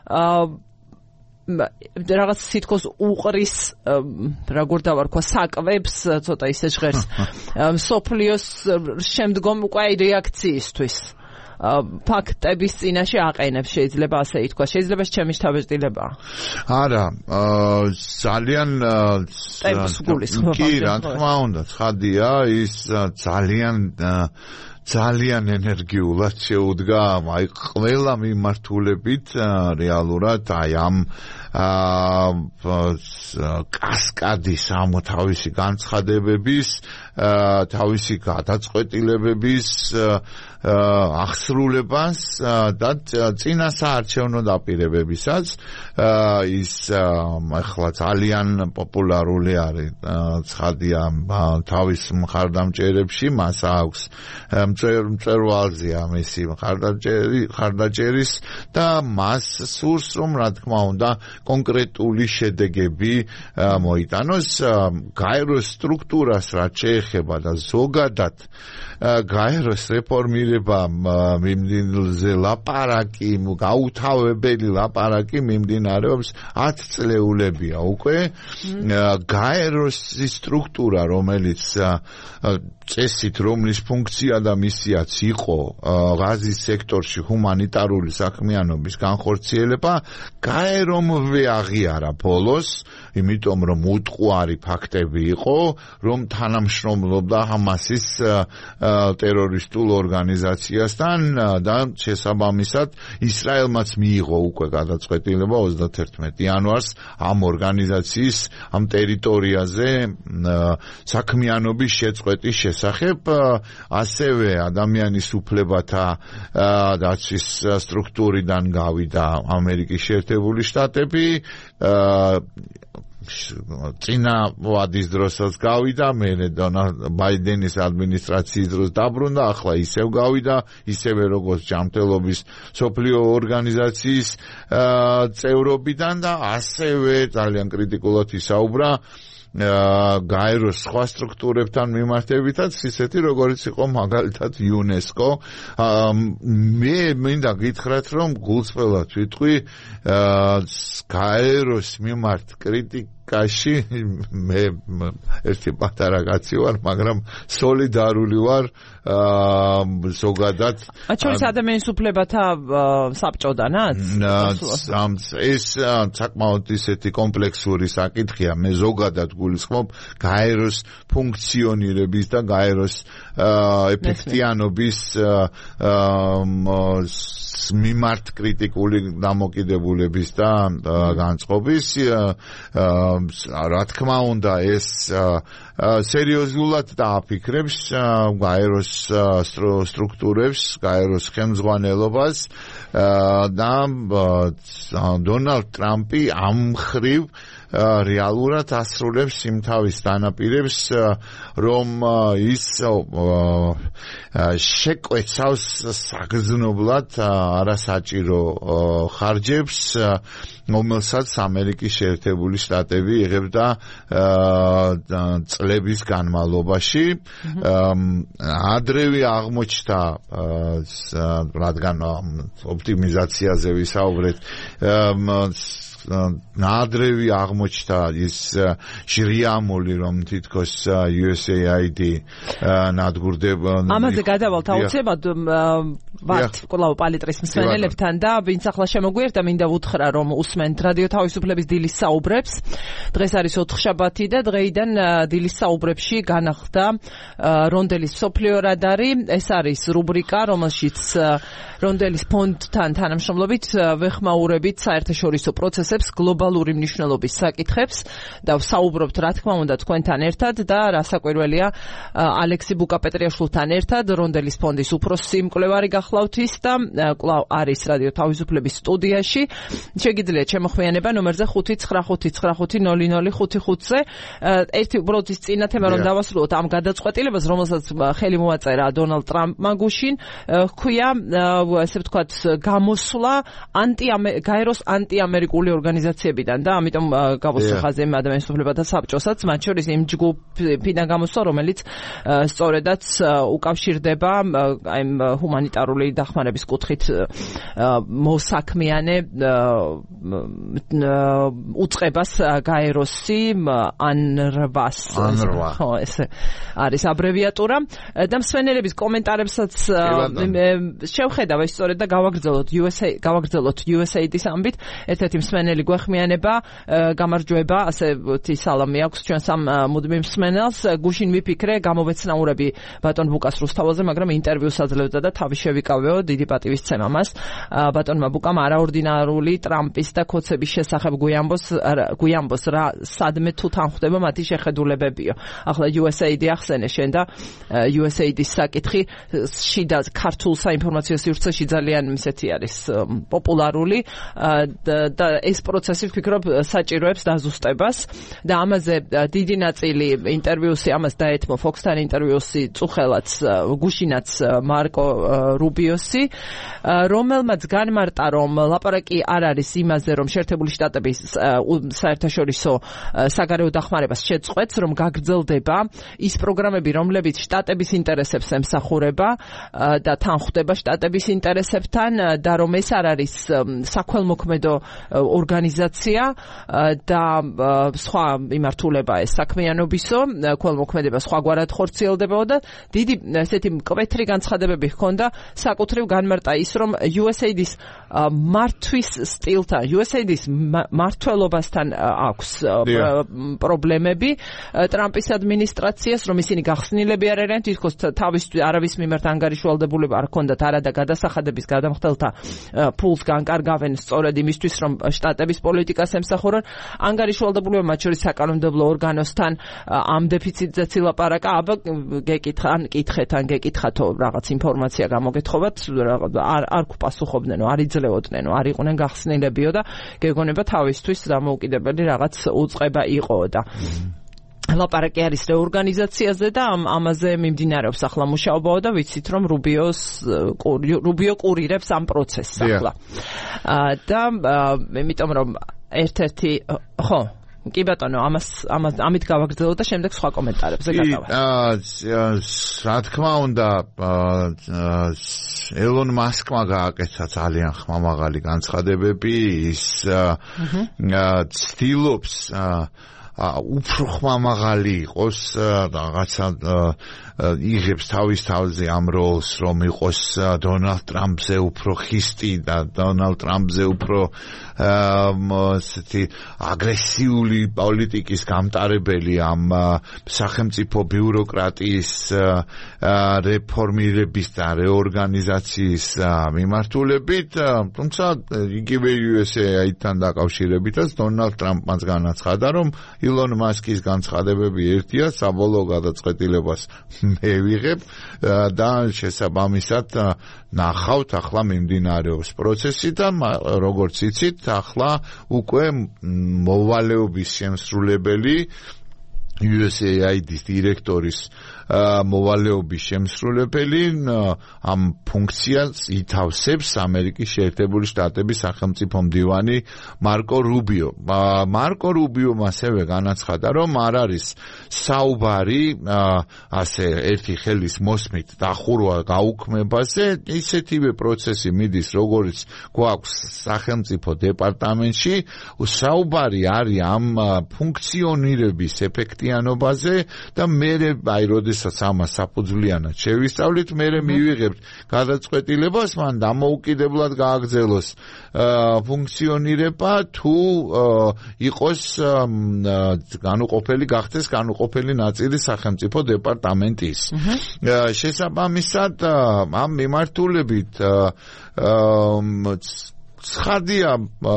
რაღაც თითქოს უყრის როგორ დავარქვა საკვებს ცოტა ისე ჟღერს სოფლიოს შემდგომ უკვე რეაქციისთვის ფაქტების წინაშე აყენებს შეიძლება ასე ითქვა შეიძლება ჩემი შთაბეჭდილება არა ძალიან კი რა თქმა უნდა ცხადია ის ძალიან ძალიან ენერგიულად შეუდგა აი ყველა მიმართულებით რეალურად აი ამ კასკადის ამ თავისი განცხადებების თავისი გადაწყვეტილებების აღსრულებას და წინასაარჩევნო დაპირებებისაც ის ახლა ძალიან პოპულარული არის ცხადია თავის მხარდამჭერებში მას აქვს მწვერვალზე ამისი მხარდაჭერის და მას სურს რომ რა თქმა უნდა კონკრეტული შედეგები მოიტანოს გაეროს სტრუქტურას რაც შეეხება და ზოგადად გაეროს რეფორმირება მიმდინარეობაზე ლაპარაკი გაუთავებელი ლაპარაკი მიმდინარეობს ათი წლეულებია უკვე გაეროს სტრუქტურა რომელიც წესით რომლის ფუნქცია და მისიაც იყო ღაზის სექტორში ჰუმანიტარული საქმიანობის განხორციელება გაერომვე აღიარა ბოლოს იმიტომ რომ უტყუარი ფაქტები იყო რომ თანამშრომლობდა ჰამასის ტერორისტულ ორგანიზაციასთან და შესაბამისად ისრაელმაც მიიღო უკვე გადაწყვეტილება ოცდათერთმეტი იანვარს ამ ორგანიზაციის ამ ტერიტორიაზე საქმიანობის შეწყვეტის შესახებ ასევე ადამიანის უფლებათა დაცვის სტრუქტურიდან გავიდა ამერიკის შეერთებული შტატები წინა ვადის დროსაც გავიდა მერე ბაიდენის ადმინისტრაციის დროს დაბრუნდა ახლა ისევ გავიდა ისევე როგორც ჯანმრთელობის მსოფლიო ორგანიზაციის წევრობიდან და ასევე ძალიან კრიტიკულად ისაუბრა გაეროს სხვა სტრუქტურებთან მიმართებითაც ისეთი როგორც იყო მაგალითად იუნესკო. მე მინდა გითხრათ რომ გულწრფელად ვიტყვი გაეროს მიმართ კრიტიკაში მე ერთი პატარა კაცი ვარ, მაგრამ სოლიდარული ვარ ზოგადად. აჩვენს ადამიანის უფლებათა საბჭოდანაც? ეს საკმაოდ ისეთი კომპლექსური საკითხია. მე ზოგადად გულისხმობ გაეროს ფუნქციონირების და გაეროს ეფექტიანობის მიმართ კრიტიკული დამოკიდებულების და განწყობის. რა თქმა უნდა ეს სერიოზულად დააფიქრებს გაეროს სტრუქტურებს, გაეროს ხელმძღვანელობას და დონალდ ტრამპი ამ მხრივ რეალურად ასრულებს იმ თავის დანაპირებს, რომ ის შეკვეცავს საგრძნობლად არასაჭირო ხარჯებს, რომელსაც ამერიკის შეერთებული შტატები იღებდა წლების განმავლობაში. ადრევე აღმოჩნდა, რადგან ოპტიმიზაციაზე ვისაუბრეთ, ნადრევი აღმოჩნდა ის ჟრიამული, რომ თითქოს იუ ეს ეი აი დი ნადგურდება. ამაზე გადავალთ აუცილებლად ვართ კვლავ პალიტრის მსმენელებთან და ვინც ახლა შემოგვიერთდა, მინდა ვუთხრა რომ უსმენთ რადიო თავისუფლების დილის საუბრებს. დღეს არის ოთხშაბათი და დღეიდან დილის საუბრებში განახლდა რონდელის მსოფლიო რადარი. ეს არის რუბრიკა, რომელშიც რონდელის ფონდთან თანამშრომლობით ვეხმაურებით საერთაშორისო პროცესებს, გლობალური მნიშვნელობის საკითხებს და ვსაუბრობთ რა თქმა უნდა თქვენთან ერთად და რასაკვირველია ალექსი ბუკაპეტრიაშვილთან ერთად, რონდელის ფონდის უფროსი მკვლევარი გახლავთ ის და კვლავ არის რადიო თავისუფლების სტუდიაში. შეგიძლიათ შემოხვიანება ნომერზე ხუთი ცხრა ხუთი ცხრა ხუთი ნული ნული ხუთი ხუთზე. ერთი უბრალოდ ის წინა თემა რომ დავასრულოთ ამ გადაწყვეტილებას, რომელსაც ხელი მოაწერა დონალდ ტრამპმა გუშინ, ჰქვია ესე ვთქვათ გამოსვლა ანტი გაეროს ანტიამერიკული ორგანიზაციებიდან და ამიტომ გავუსვა ხაზი ადამიანის უფლებათა საბჭოსაც, მათ შორის იმ ჯგუფიდან გამოსვლა, რომელიც სწორედაც უკავშირდება აი ჰუმანიტარული დახმარების კუთხით მოსაქმიანე უწყებას გაეროსი ანრვას. ხო, ეს არის აბრევიატურა და მსმენელების კომენტარებსაც შევხედავ ეს სწორედ და გავაგრძელოთ იუ ეს ეი გავაგრძელოთ იუ ეს ეი დის ამბით. ერთ-ერთი მსმენელი გვეხმიანება, გამარჯვება, ასე ვთი სალამი აქვს ჩვენს ამ მუდმივ მსმენელს. გუშინ ვიფიქრე გამოვეცნაურები ბატონ ბუკას რუსთავაზე, მაგრამ ინტერვიუს აძლევდა და თავი შევიკავეო, დიდი პატივისცემა მას. ბატონმა ბუკამ არაორდინარული ტრამპის და ქოცების შესახებ გვიამბოს გვიამბოს რა სადმე თუ თან ხდება მათი შეხედულებებიო. ახლა იუ ეს ეი დი ახსენე შენ და იუ ეს ეი დის საკითხი შიდა ქართულ საინფორმაციო სივრცეში ძალიან ისეთი არის პოპულარული და ეს პროცესი ვფიქრობ საჭიროებს დაზუსტებას და ამაზე დიდი ნაწილი ინტერვიუსი ამას დაეთმო ფოქსთან ინტერვიუსი წუხელაც გუშინაც მარკო რუბიოსი, რომელმაც განმარტა რომ ლაპარაკი არ არის იმაზე რომ შეერთებული შტატების საერთაშორისო საგარეო დახმარებას შეწყვეტს, რომ გაგრძელდება ის პროგრამები, რომლებიც შტატების ინტერესებს ემსახურება და თან ხვდება შტატების ინტერესებთან და რომ ეს არ არის საქველმოქმედო ორგანიზაცია და სხვა იმართულება ეს საქმიანობისო, ქველმოქმედება სხვაგვარად ხორციელდებოდა და დიდი ესეთი მკვეთრი განცხადებები ჰქონდა. საკუთრივ განმარტა ის რომ იუ ეს ეი დის მართვის სტილთან, იუ ეს ეი დის მართლობასთან აქვს პრობლემები ტრამპის ადმინისტრაციას, რომ ისინი გახსნილები არ არიან, თითქოს თავის არავის მიმართ ანგარიშვალდებულება არ ჰქონდათ არადა გადასახადების გადამხდელთა ფულს განკარგავენ სწორედ იმისთვის, რომ შტატების პოლიტიკას ემსახურონ. ანგარიშვალდებულება მათ შორის საკანონმდებლო ორგანოსთან ამ დეფიციტზეც ილაპარაკა. აბა გეკითხა, ან კითხეთ, ან გეკითხათო რაღაც ინფორმაცია გამოგეთხოვათ, არ არ გპასუხობდნენ, არ იძლეოდნენ, არ იყვნენ გახსნილებიო და გეგონება თავისთვის დამოუკიდებელი რაღაც უწყება იყო და ლაპარაკი არის რეორგანიზაციაზე და ამ ამაზე მიმდინარეობს ახლა მუშაობაო და ვიცით რომ რუბიოს რუბიო კურირებს ამ პროცესს ახლა. და იმიტომ რომ ერთ-ერთი ხო კი ბატონო, ამას ამას ამით გავაგრძელოთ და შემდეგ სხვა კომენტარებზე გადავართ. რა თქმა უნდა, ელონ მასკმა გააკეთა ძალიან ხმამაღალი განცხადებები, ის ცდილობს უფრო ხმამაღალი იყოს რაღაცა იღებს თავის თავზე ამ როლს, რომ იყოს დონალდ ტრამპზე უფრო ხისტი და დონალდ ტრამპზე უფრო ასეთი აგრესიული პოლიტიკის გამტარებელი ამ სახელმწიფო ბიუროკრატიის რეფორმირების და რეორგანიზაციის მიმართულებით, თუმცა იგივე იუ ეს ეი-თან დაკავშირებითაც დონალდ ტრამპმაც განაცხადა, რომ ილონ მასკის განცხადებები ერთია, საბოლოო გადაწყვეტილებას მე ვიღებ და შესაბამისად ნახავთ ახლა მიმდინარეობს პროცესი და როგორც იცით ახლა უკვე მოვალეობის შემსრულებელი იუ ეს ეი აი-დის დირექტორის მოვალეობის შემსრულებელი ამ ფუნქციას ითავსებს ამერიკის შეერთებული შტატების სახელმწიფო მდივანი მარკო რუბიო. მარკო რუბიომ ასევე განაცხადა, რომ არ არის საუბარი ასე ერთი ხელის მოსმით დახურვა გაუქმებაზე, ისეთივე პროცესი მიდის, როგორც გვაქვს სახელმწიფო დეპარტამენტში, საუბარი არის ამ ფუნქციონირების ეფექტიანობაზე და მერე აი როდესაც ამას საფუძვლიანად შევისწავლით, მერე მივიღებთ გადაწყვეტილებას, მან დამოუკიდებლად გააგრძელოს ფუნქციონირება, თუ იყოს განუყოფელი გახდეს განუყოფელი ნაწილი სახელმწიფო დეპარტამენტის. შესაბამისად ამ მიმართულებით ცხადია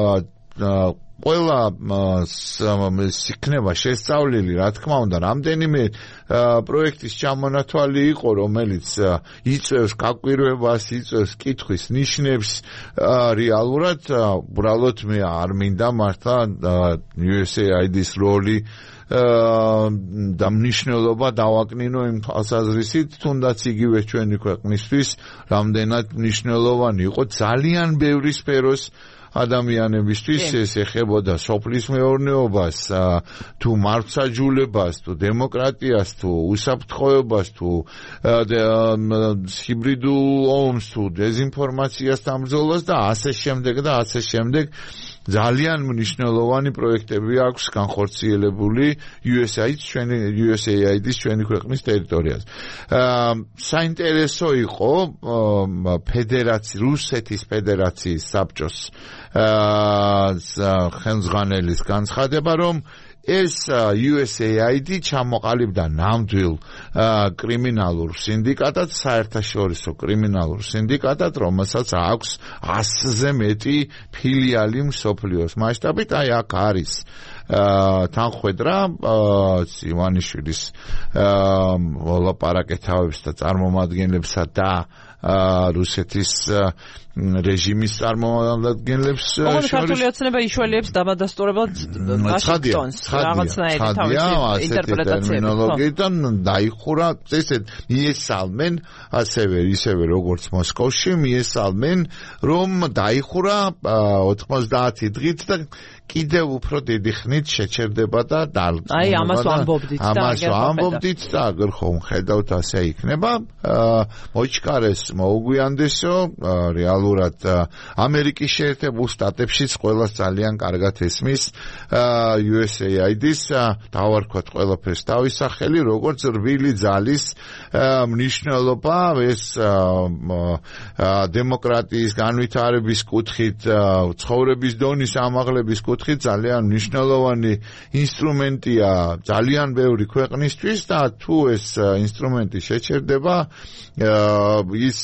ყველა იქნება შესწავლილი, რა თქმა უნდა, რამდენიმე პროექტის ჩამონათვალი იყო, რომელიც იწვევს გაკვირვებას, იწვევს კითხვის ნიშნებს, რეალურად უბრალოდ მე არ მინდა მართლა იუ ეს ეი აი-დის როლი და მნიშვნელობა დავაკნინო იმ თვალსაზრისით, თუნდაც იგივე ჩვენი ქვეყნისთვის რამდენად მნიშვნელოვანი იყო ძალიან ბევრი სფეროს ადამიანებისთვის, ეს ეხებოდა სოფლის მეურნეობას, თუ მართლმსაჯულებას, თუ დემოკრატიას, თუ უსაფრთხოებას, თუ ჰიბრიდულ ომს, თუ დეზინფორმაციასთან ბრძოლას და ასე შემდეგ და ასე შემდეგ. ძალიან მნიშვნელოვანი პროექტები აქვს განხორციელებული იუ ეს ეი აი-დის ჩვენი ქვეყნის ტერიტორიაზე. საინტერესო იყო ფედერაცია, რუსეთის ფედერაციის საბჭოს ხელმძღვანელის განცხადება, რომ ეს იუ ეს ეი აი-დი ჩამოყალიბდა ნამდვილ კრიმინალურ სინდიკატად, საერთაშორისო კრიმინალურ სინდიკატად, რომელსაც აქვს ასზე მეტი ფილიალი მსოფლიოს მასშტაბით. აი აქ არის თანხwebdriver ივანიშვილის ლაპარაკეთავებს და წარმომადგენლებსა და რუსეთის რეჟიმის წარმომადგენლებს შორის ქართული ოცნება იშველიებს დამადასტურებლად ვაშინგტონს რაღაცნაირი თავისი ინტერპრეტაციიდან დაიხურა, ესეთ მიესალმენ ასევე ისევე როგორც მოსკოვში მიესალმენ, რომ დაიხურა ოცდაათი დღით და კიდევ უფრო დიდი ხნით შეჩერდება და დალგდება. აი ამას ვამბობდით და ამას ვამბობდით და აგერ ხომ ხედავთ ასე იქნება. მოიჩქარეს, მოუგვიანდესო, რეალურად ამერიკის შეერთებულ შტატებშიც ყველას ძალიან კარგად ესმის იუ ეს ეი აი-დის დავარქვათ ყველაფერს თავის სახელი, როგორც რბილი ძალის მნიშვნელობა, ეს დემოკრატიის განვითარების კუთხით, ცხოვრების დონის ამაღლების კუთხით ძალიან მნიშვნელოვანი ინსტრუმენტია ძალიან ბევრი ქვეყნისთვის და თუ ეს ინსტრუმენტი შეჩერდება, ის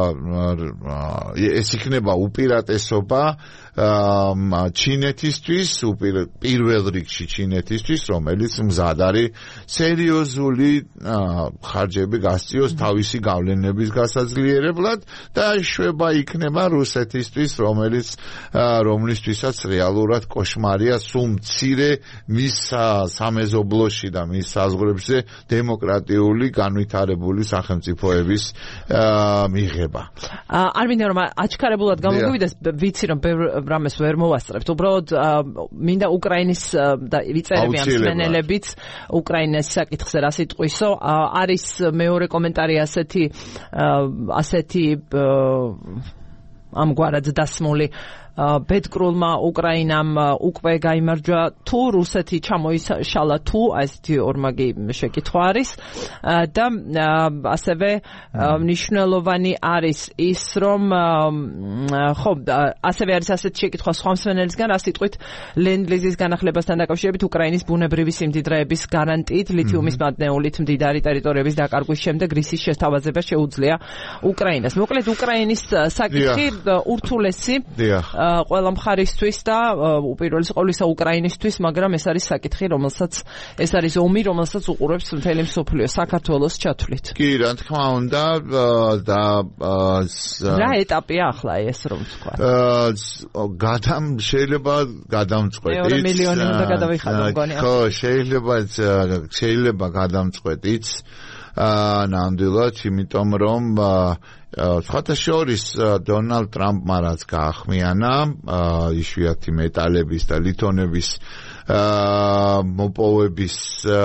ეს იქნება უპირატესობა ჩინეთისთვის, პირველ რიგში ჩინეთისთვის, რომელიც მზად არის სერიოზული ხარჯები გასწიოს თავისი გავლენების გასაძლიერებლად და შვება იქნება რუსეთისთვის, რომელიც რომლისთვისაც რეალურად კოშმარია სულ მცირე მის სამეზობლოში და მის საზღვრებზე დემოკრატიული განვითარებული სახელმწიფოების მიღება. არ მინდა რომ აჩქარებულად გამოგვივიდეს, ვიცი რომ რამეს ვერ მოვასწრებთ. უბრალოდ მინდა უკრაინის და ვიწერები ამ მსმენელებიც უკრაინის საკითხზე რა სიტყვისო. არის მეორე კომენტარი ასეთი ასეთი ამგვარად დასმული ბედკრულმა უკრაინამ უკვე გაიმარჯვა თუ რუსეთი ჩამოიშალა თუ ასეთი ორმაგი შეკითხვა არის და ასევე მნიშვნელოვანი არის ის რომ ხო ასევე არის ასეთი შეკითხვა სხვა მსმენელისგან რა სიტყვით ლენდ-ლიზის განახლებასთან დაკავშირებით უკრაინის ბუნებრივი სიმდიდრეების გარანტიით ლითიუმის მადნეულით მდიდარი ტერიტორიების დაკარგვის შემდეგ რისის შეთავაზება შეუძლია უკრაინას. მოკლედ უკრაინის საკითხი ურთულესი ყველა მხარისთვის და უპირველეს ყოვლისა უკრაინისთვის, მაგრამ ეს არის საკითხი, რომელსაც ეს არის ომი, რომელსაც უყურებს მთელი მსოფლიო, საქართველოს ჩათვლით. კი, რა თქმა უნდა და რა ეტაპია ახლა ეს რომ თქვა? გადამ შეიძლება გადამწყვეტით. მეორე მილიონი უნდა გადავიხადო მგონი. ხო, შეიძლება შეიძლება გადამწყვეტით. ნამდვილად, იმიტომ რომ სხვათა შორის დონალდ ტრამპმა რაც გაახმიანა იშვიათი მეტალების და ლითონების მოპოვების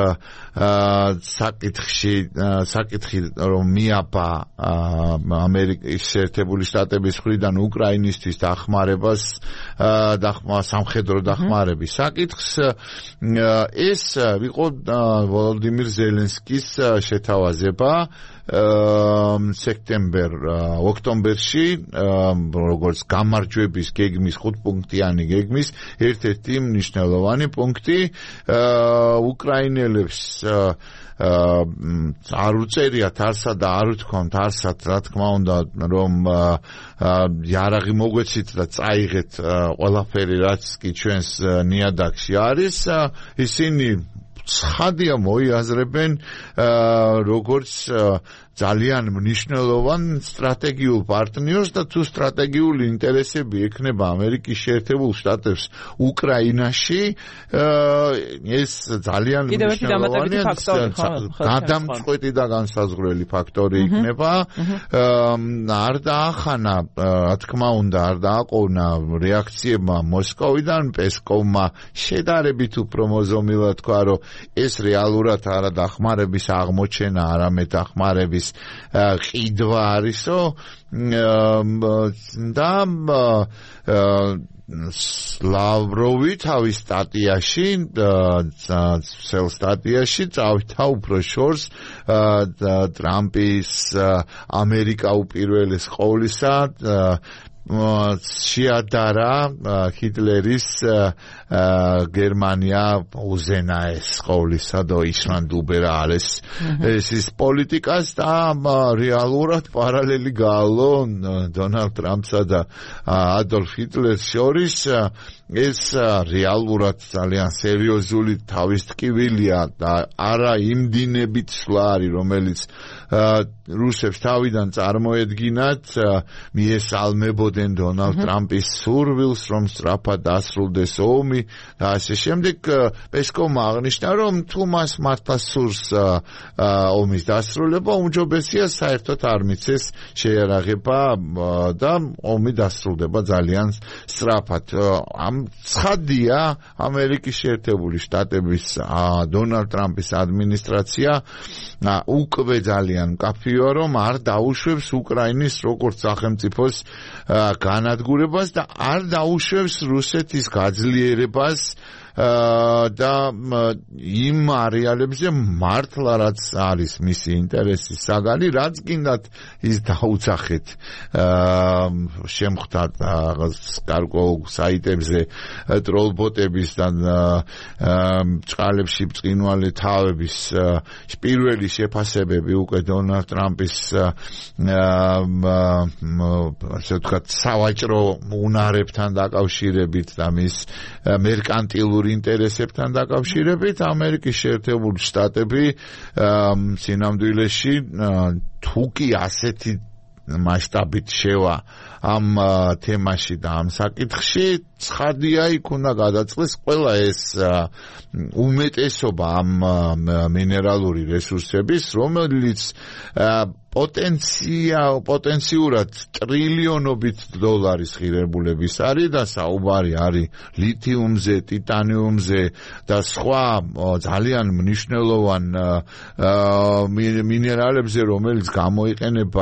საკითხში საკითხი რომ მიაბა ამერიკის შეერთებული შტატების მხრიდან უკრაინისთვის დახმარებას სამხედრო დახმარების საკითხს ეს იყო ვოლოდიმირ ზელენსკის შეთავაზება სექტემბერ ოქტომბერში როგორც გამარჯვების გეგმის ხუთპუნქტიანი გეგმის ერთ-ერთი მნიშვნელოვანი პუნქტი უკრაინელებს არ უწერიათ არსად და არ უთქვამთ არსად რა თქმა უნდა რომ იარაღი მოგვეცით და წაიღეთ ყველაფერი რაც კი ჩვენს ნიადაგში არის ისინი ცხადია მოიაზრებენ როგორც ძალიან მნიშვნელოვან სტრატეგიულ პარტნიორს და თუ სტრატეგიული ინტერესები ექნება ამერიკის შეერთებულ შტატებს უკრაინაში ეს ძალიან მნიშვნელოვანი გადამწყვეტი და განსაზღვრელი ფაქტორი იქნება არ დაახანა რა თქმა უნდა არ დააყოვნა რეაქციებმა მოსკოვიდან პესკოვმა შედარებით უფრო მოზომილად თქვა რომ ეს რეალურად არა დახმარების აღმოჩენა არამედ დახმარების ყიდვა არისო და ლავროვი თავის სტატიაში სელ სტატიაში წავითა უფრო შორს ტრამპის ამერიკა უპირველეს ყოვლისა შეადარა ჰიტლერის გერმანია უზენაეს ყოვლისა და ისლანდ უბერ არის ეს ის პოლიტიკას და რეალურად პარალელი გაალო დონალდ ტრამპსა და ადოლფ ჰიტლერს შორის ეს რეალურად ძალიან სერიოზული თავისტკივილია და არა იმდინებით სვლარი რომელიც რუსებს თავიდან წარმოედგინათ მიესალმებოდნენ დონალდ ტრამპის სურვილს რომ სწრაფად დასრულდეს ომი და ასე შემდეგ პესკოვმა აღნიშნა რომ თუ მას მართლა სურს ომის დასრულება უმჯობესია საერთოდ არ მიცეს შეიარაღება და ომი დასრულდება ძალიან სწრაფად ამ ცხადია ამერიკის შეერთებული შტატების დონალდ ტრამპის ადმინისტრაცია უკვე ძალიან მკაფიოა რომ არ დაუშვებს უკრაინის როგორც სახელმწიფოს განადგურებას და არ დაუშვებს რუსეთის გაძლიერებას და იმ არეალებზე მართლა რაც არის მისი ინტერესის საგანი რაც გინდათ ის დაუცახეთ შემხვდათ რაღაც გარკვეულ საიტებზე ტროლბოტების და წყალებში ბრწყინვალე თავების პირველი შეფასებები უკვე დონალდ ტრამპის ასე ვთქვათ სავაჭრო უნარებთან დაკავშირებით და მის მერკანტილურ ინტერესებთან დაკავშირებით ამერიკის შეერთებული შტატები სინამდვილეში თუ კი ასეთი მასშტაბით შევა ამ თემაში და ამ საკითხში ცხადია იქ უნდა გადაწყდეს ყველა ეს უმეტესობა ამ მინერალური რესურსების, რომელიც პოტენციალ პოტენციურად ტრილიონობით დოლარის ღირებულების არის და საუბარი არის ლითიუმზე, ტიტანიუმზე და სხვა ძალიან მნიშვნელოვან მინერალებზე, რომელიც გამოიყენება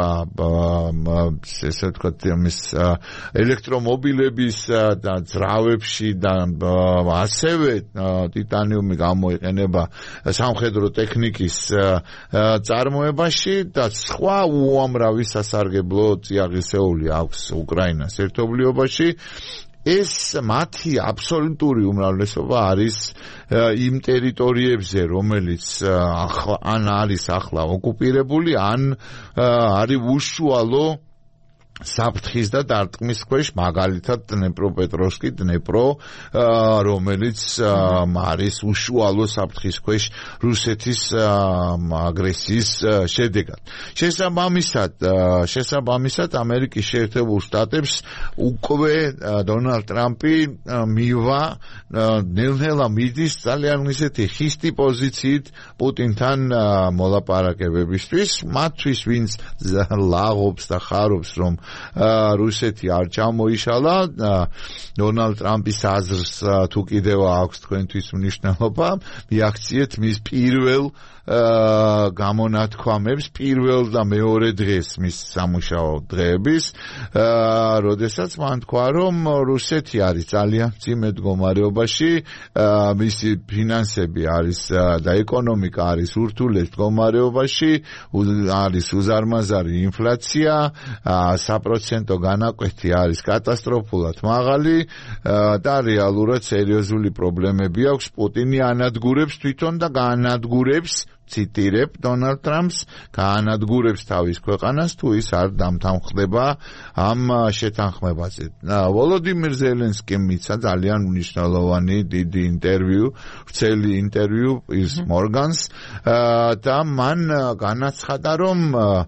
ესე ვთქვათ ამის ელექტრომობილების და ძრავებში და ასევე ტიტანიუმი გამოიყენება სამხედრო ტექნიკის წარმოებაში და სხვა უამრავი სასარგებლო წიაღისეული აქვს უკრაინას ერთობლიობაში. ეს მათი აბსოლუტური უმრავლესობა არის იმ ტერიტორიებზე, რომელიც ან არის ახლა ოკუპირებული, ან არის უშუალო საფრთხის და დარტყმის ქვეშ, მაგალითად დნეპროპეტროვსკი, დნეპრო, რომელიც არის უშუალო საფრთხის ქვეშ რუსეთის აგრესიის შედეგად. შესაბამისად, შესაბამისად ამერიკის შეერთებულ შტატებს უკვე დონალდ ტრამპი მივა ნელ-ნელა მიდის ძალიან ისეთი ხისტი პოზიციით პუტინთან მოლაპარაკებებისთვის, მათთვის ვინც ლაღობს და ხარობს რომ რუსეთი არ ჩამოიშალა, დონალდ ტრამპის აზრს თუ კიდევ აქვს თქვენთვის მნიშვნელობა, მიაქციეთ მის პირველ გამონათქვამებს, პირველ და მეორე დღეს მის სამუშაო დღეების, როდესაც მან თქვა, რომ რუსეთი არის ძალიან მძიმე მდგომარეობაში, მისი ფინანსები არის და ეკონომიკა არის ურთულეს მდგომარეობაში, არის უზარმაზარი ინფლაცია, საპროცენტო განაკვეთი არის კატასტროფულად მაღალი და რეალურად სერიოზული პრობლემები აქვს. პუტინი ანადგურებს თვითონ და გაანადგურებს, ციტირებ დონალდ ტრამპს, გაანადგურებს თავის ქვეყანას თუ ის არ დამთანხმდება ამ შეთანხმებაზე. ვოლოდიმირ ზელენსკიმ მიცა ძალიან მნიშვნელოვანი დიდი ინტერვიუ, ვრცელი ინტერვიუ ის მორგანს და მან განაცხადა, რომ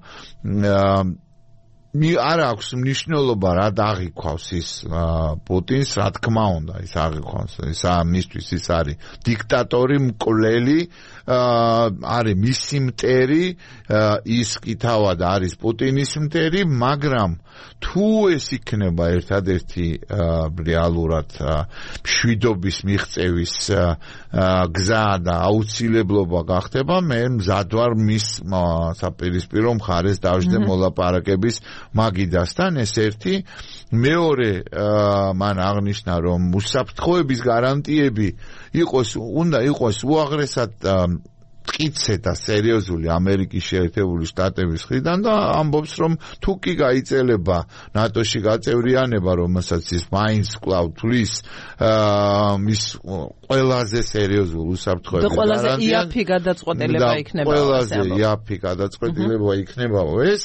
მი არ აქვს მნიშვნელობა რა დაღიქვავს ის პუტინს, რა თქმა უნდა ის აღიქვავს, ის მისთვის ის არის დიქტატორი, მკვლელი, არის მისი მტერი, ის კი თავად არის პუტინის მტერი, მაგრამ თუ ეს იქნება ერთადერთი რეალურად მშვიდობის მიღწევის გზა და აუცილებლობა გახდება, მე მზად ვარ მის საპირისპირო მხარეს დავждე მოლაპარაკების მაგიდასთან. ეს ერთი. მეორე, მან აღნიშნა, რომ უსაფრთხოების გარანტიები იყოს, უნდა იყოს უაღრესად მტკიცე და სერიოზული ამერიკის შეერთებული შტატების მხრიდან და ამბობს, რომ თუ კი გაიწელება ნატოში გაწევრიანება, რომელსაც ის მაინც კვლავ თulis მის ყველაზე სერიოზულ უსაფრთხოების გარანტიას და ყველაზე იაფი გადაწყვეტილება იქნება. ყველაზე იაფი გადაწყვეტილება იქნება ეს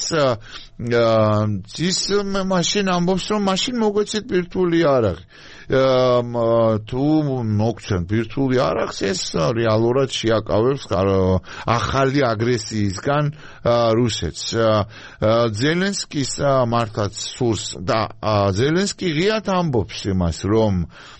ის მაშინ ამბობს, რომ მაშინ მოგვეცეთ ბირთვული არაღი. თუ მოგცემ ბირთვული არაღს, ეს რეალურად შეაკავებს ახალი აგრესიისგან რუსეთს. ზელენსკის მართლაც სურს და ზელენსკი ღიად ამბობს იმას, რომ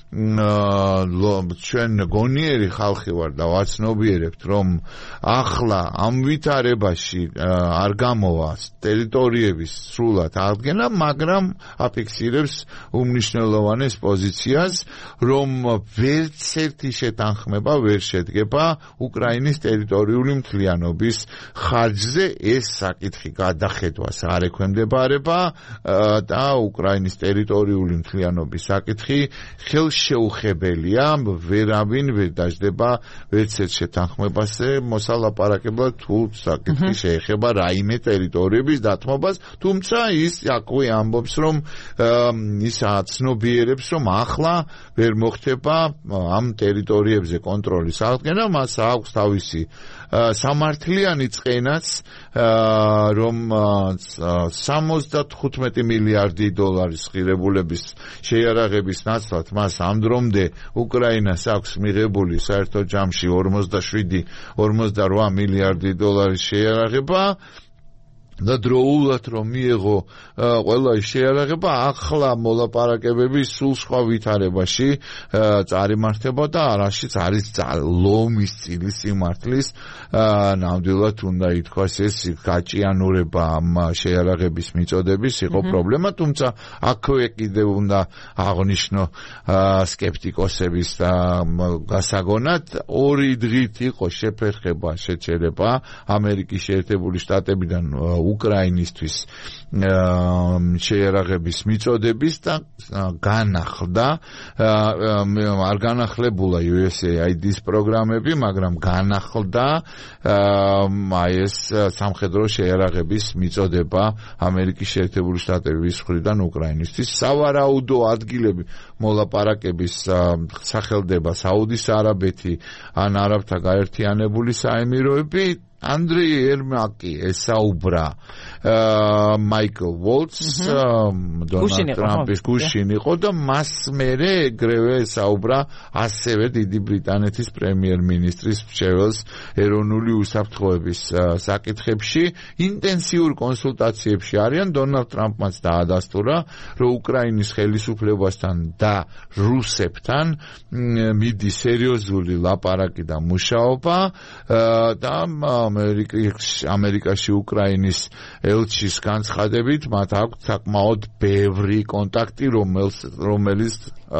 ჩვენ გონიერი ხალხი ვარ და ვაცნობიერებთ, რომ ახლა ამ ვითარებაში არ გამოვა ტერიტორიების სრულად აღდგენა, მაგრამ აფიქსირებს უმნიშვნელოვანეს პოზიციას, რომ ვერც ერთი შეთანხმება ვერ შედგება უკრაინის ტერიტორიული მთლიანობის ხარჯზე. ეს საკითხი გადახედვას არ ექვემდებარება და უკრაინის ტერიტორიული მთლიანობის საკითხი ხელს შეუხებელია, ვერავინ ვერ დაждდება ვერც ერთ შეთანხმებაზე მოსალაპარაკებლად თუ საკითხი შეეხება რაიმე ტერიტორიების დათმობას, თუმცა ის აკვე ამბობს, რომ ის აცნობიერებს, რომ ახლა ვერ მოხდება ამ ტერიტორიებზე კონტროლის აღდგენა, მას აქვს თავისი სამართლიანი წყენაც, რომ სამოცდათხუთმეტი მილიარდი დოლარის ღირებულების შეიარაღების ნაცვლად მას ამ დრომდე უკრაინას აქვს მიღებული საერთო ჯამში ორმოცდაშვიდი ორმოცდარვა მილიარდი დოლარის შეიარაღება. და დროულად რომ მიიღო ყველა შეერაღება, ახლა მოლაპარაკებები სულ სხვა ვითარებაში წარიმართება და არაშიც არის ლომის წილის სიმართლის ნამდვილად უნდა ითქვას ეს გაჭიანურება ამ შეერაღების მიწოდების იყო პრობლემა, თუმცა აქვე კიდევ უნდა აღნიშნო სკეპტიკოსების გასაგონად ორი დღით იყო შეფერხება შეჩერება ამერიკის შეერთებული შტატებიდან უკრაინისთვის შეერაღების მიწოდების და განახლდა არ განახლებულა იუ ეს έი აი დის პროგრამები, მაგრამ განახლდა აი ეს სამხედრო შეერაღების მიწოდება ამერიკის შეერთებული შტატების მხრიდან უკრაინისთვის. სავარაუდო ადგილები მოლაპარაკების სახელდება საუდის არაბეთი ან არაბთა გაერთიანებული საემიროები. Andrei Yermak ესაუბრა მაიკლ ვოლცს დონალდ ტრამპის გუშინ იყო და მას მერე ეგრევე ესაუბრა ასევე დიდი ბრიტანეთის პრემიერ-მინისტრის მრჩეველს ეროვნული უსაფრთხოების საკითხებში ინტენსიურ კონსულტაციებში არიან. დონალდ ტრამპმაც დაადასტურა, რომ უკრაინის ხელისუფლებასთან და რუსებთან მიდის სერიოზული ლაპარაკი და მუშაობა და ამერიკაში უკრაინის ელჩის განცხადებით მათ აქვს საკმაოდ ბევრი კონტაქტი, რომელიც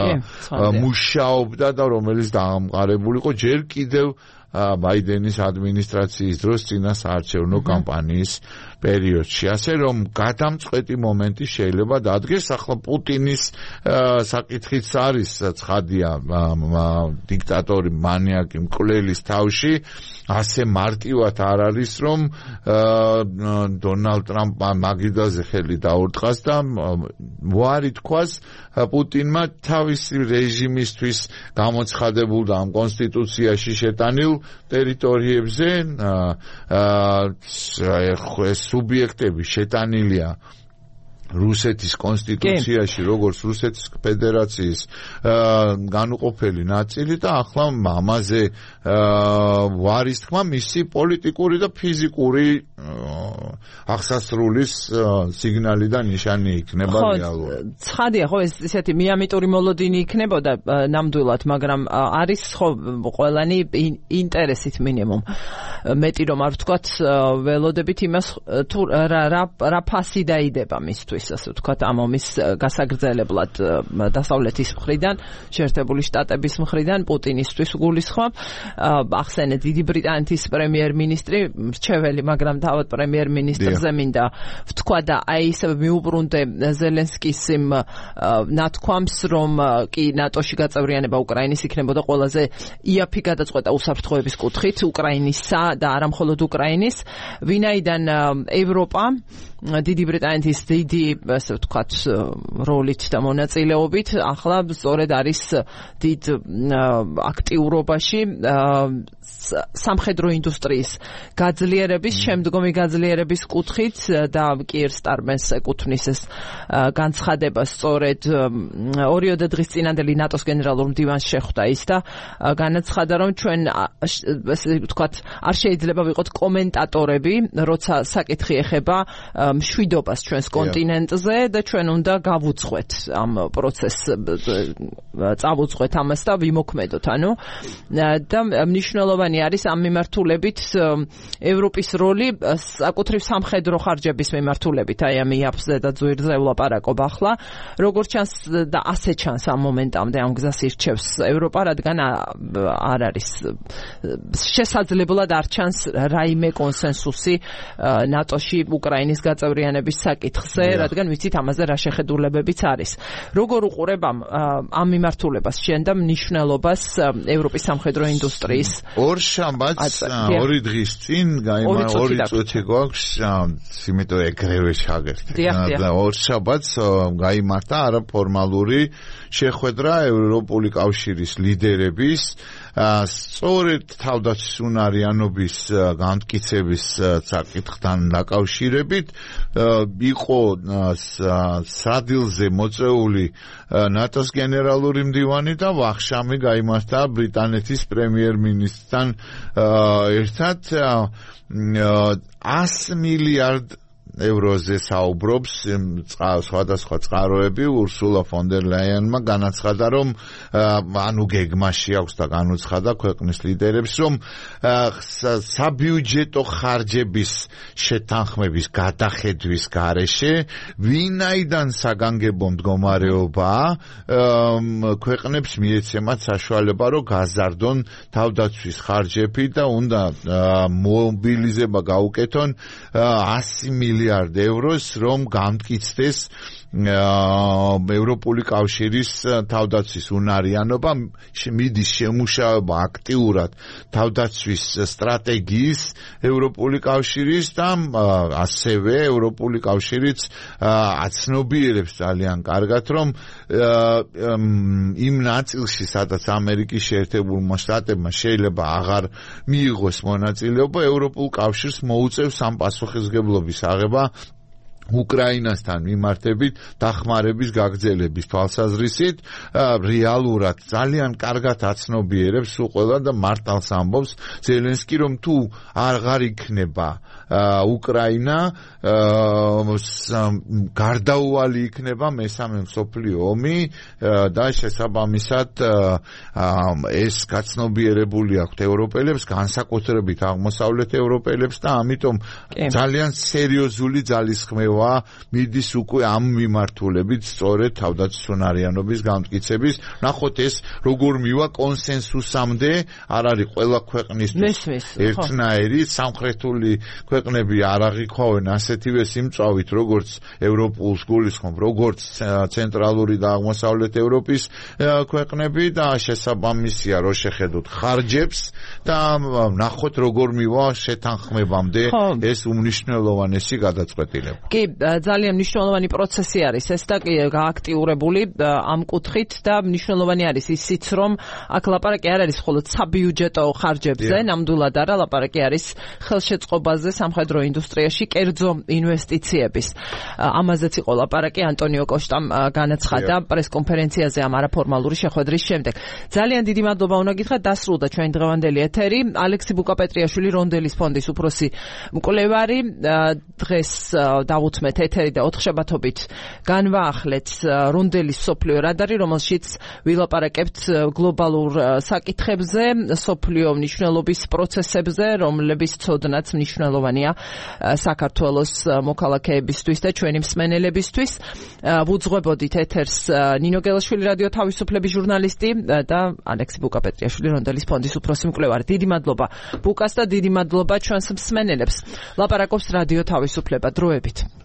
მუშაობდა და რომელიც დაამყარებული იყო ჯერ კიდევ ბაიდენის ადმინისტრაციის დროს წინა საარჩევნო კამპანიის პერიოდში. ასე რომ გადამწყვეტი მომენტი შეიძლება დადგეს. ახლა პუტინის საკითხიც არის ცხადია, დიქტატორი მანიაკი მკვლელის თავში ასე მარტივად არ არის, რომ დონალდ ტრამპმა მაგიდაზე ხელი დაურტყას და ვარი თქვას პუტინმა თავისი რეჟიმისთვის გამოცხადებულ და ამ კონსტიტუციაში შეტანილ ტერიტორიებზე სუბიექტები შეტანილია რუსეთის კონსტიტუციაში, როგორც რუსეთის ფედერაციის განუყოფელი ნაწილი და ახლა ამაზე ვარის თქმა მისი პოლიტიკური და ფიზიკური ახსასრულის სიგნალი და ნიშანი იქნება რეალურად. ცხადია, ხო, ეს ისეთი მიამიტური მოლოდინი იქნებოდა ნამდვილად, მაგრამ არის ხო ყველანი ინტერესით მინიმუმ. მეტი რომ არ ვთქვათ, ველოდებით იმას თუ რა ფასი დაიდება მისთვის, ასე ვთქვათ, ამ ომის გასაგრძელებლად დასავლეთის მხრიდან, შეერთებული შტატების მხრიდან, პუტინისთვის გულისხმობ. ახსენეთ, დიდი ბრიტანეთის პრემიერ-მინისტრი, მრჩეველი, მაგრამ თავად პრემიერ-მინისტრზე მინდა ვთქვა და აი ისევ მიუბრუნდე ზელენსკის იმ ნათქვამს, რომ კი ნატოში გაწევრიანება უკრაინის იქნებოდა ყველაზე იაფი გადაწყვეტა უსაფრთხოების კუთხით უკრაინისა და არა მხოლოდ უკრაინის, ვინაიდან ევროპა დიდი ბრიტანეთის დიდი, ასე ვთქვათ, როლით და მონაწილეობით ახლა სწორედ არის დიდ აქტიურობაში სამხედრო ინდუსტრიის გაძლიერების, შემდგომი გაძლიერების კუთხით და კიერ სტარმენს ეკუთვნის ეს განცხადება სწორედ ორიოდე დღის წინანდელი ნატოს გენერალურ მდივანს შეხვდა ის და განაცხადა, რომ ჩვენ ასე ვთქვათ, არ შეიძლება ვიყოთ კომენტატორები, როცა საკითხი ეხება მშვიდობას ჩვენს კონტინენტზე და ჩვენ უნდა გავუძღვეთ ამ პროცესს, წავუძღვეთ ამას და ვიმოქმედოთ. ანუ და მნიშვნელოვანი არის ამ მიმართულებით ევროპის როლი საკუთრივ სამხედრო ხარჯების მიმართულებით, აი ამ იაფზე და ძვირზე ვლაპარაკობ ახლა, როგორც ჩანს და ასე ჩანს ამ მომენტამდე ამ გზას ირჩევს ევროპა, რადგან არ არის შესაძლებლად არ ჩანს რაიმე კონსენსუსი ნატოში უკრაინის გაწევრიანების საკითხზე, რადგან ვიცით ამაზე რა შეხედულებებიც არის. როგორ უყურებ ამ ამ მიმართულებას შენ და მნიშვნელობას ევროპის სამხედრო ინდუსტრიის? ორ შაბათს ორი დღის წინ გაიმართა ორი წუთი გვაქვს, იმიტომ ეგრევე ჩაგერთე. და ორ შაბათს გაიმართა არაფორმალური შეხვედრა ევროპული კავშირის ლიდერების სწორედ თავდაცვისუნარიანობის განმტკიცების საკითხთან დაკავშირებით. იყო სადილზე მოწეული ნატოს გენერალური მდივანი და ვახშამი გაიმართა ბრიტანეთის პრემიერ-მინისტრთან ერთად. ასი მილიარდ ევროზე საუბრობს სხვადასხვა წყაროები ურსულა ფონ დერ ლაიანმა განაცხადა რომ ანუ გეგმაში აქვს და განუცხადა ქვეყნის ლიდერებს რომ საბიუჯეტო ხარჯების შეთანხმების გადახედვის გარეშე ვინაიდან საგანგებო მდგომარეობაა ქვეყნებს მიეცემათ საშუალება რომ გაზარდონ თავდაცვის ხარჯები და უნდა მობილიზება გაუკეთონ ასი მილიარდ ევროს რომ გამტკიცდეს ევროპული კავშირის თავდაცვის უნარიანობა მიდის შემუშავება აქტიურად თავდაცვის სტრატეგიის ევროპული კავშირის და ასევე ევროპული კავშირიც აცნობიერებს ძალიან კარგად რომ იმ ნაწილში სადაც ამერიკის შეერთებულმა შტატებმა შეიძლება აღარ მიიღოს მონაწილეობა ევროპულ კავშირს მოუწევს ამ პასუხისმგებლობის აღება უკრაინასთან მიმართებით დახმარების გაგრძელების თვალსაზრისით რეალურად ძალიან კარგად აცნობიერებს სულ ყველა და მართალს ამბობს ზელენსკი რომ თუ აღარ იქნება უკრაინა გარდაუვალი იქნება მესამე მსოფლიო ომი და შესაბამისად ეს გაცნობიერებული აქვთ ევროპელებს განსაკუთრებით აღმოსავლეთ ევროპელებს და ამიტომ ძალიან სერიოზული ძალისხმევა მიდის უკვე ამ მიმართულებით სწორედ თავდაცვის უნარიანობის გამტკიცების ნახოთ ეს როგორ მივა კონსენსუსამდე არ არის ყველა ქვეყნისთვის ერთნაირი სამხრეთული ქვეყნები არ აღიქვავენ ასეთივე სიმწვავით როგორც ევროპულს გულისხმობ როგორც ცენტრალური და აღმოსავლეთ ევროპის ქვეყნები და შესაბამისია რო შეხედოთ ხარჯებს და ნახოთ როგორ მივა შეთანხმებამდე ეს უმნიშვნელოვანესი გადაწყვეტილება კი ძალიან მნიშვნელოვანი პროცესი არის ეს და გააქტიურებული ამ კუთხით და მნიშვნელოვანი არის ისიც რომ აქ ლაპარაკი არ არის მხოლოდ საბიუჯეტო ხარჯებზე ნამდვილად არა ლაპარაკი არის ხელშეწყობაზე სამხედრო ინდუსტრიაში კერძო ინვესტიციების ამაზეც იყო ლაპარაკი ანტონიო კოშტამ განაცხადა პრესკონფერენციაზე ამ არაფორმალური შეხვედრის შემდეგ ძალიან დიდი მადლობა უნდა გითხრათ დასრულდა ჩვენი დღევანდელი ეთერი ალექსი ბუკაპეტრიაშვილი რონდელის ფონდის უფროსი მკვლევარი დღეს დავუთმეთ ეთერი და ოთხშაბათობით განვაახლეთ რონდელის სოფლიო რადარი, რომელშიც ვილაპარაკებთ გლობალურ საკითხებზე, სოფლიო მნიშვნელობის პროცესებზე, რომლების ცოდნაც მნიშვნელოვანია საქართველოს მოქალაქეებისთვის და ჩვენი მსმენელებისთვის. ვუძღვებოდით ეთერს ნინო გელაშვილი რადიო თავისუფლების ჟურნალისტი და ალექსი ბუკაპეტრიაშვილი რონდელის ფონდის უფროსი მკვლევარი. დიდი მადლობა ბუკას და დიდი მადლობა ჩვენს მსმენელებს. ლაპარაკობს რადიო თავისუფლება. დროებით.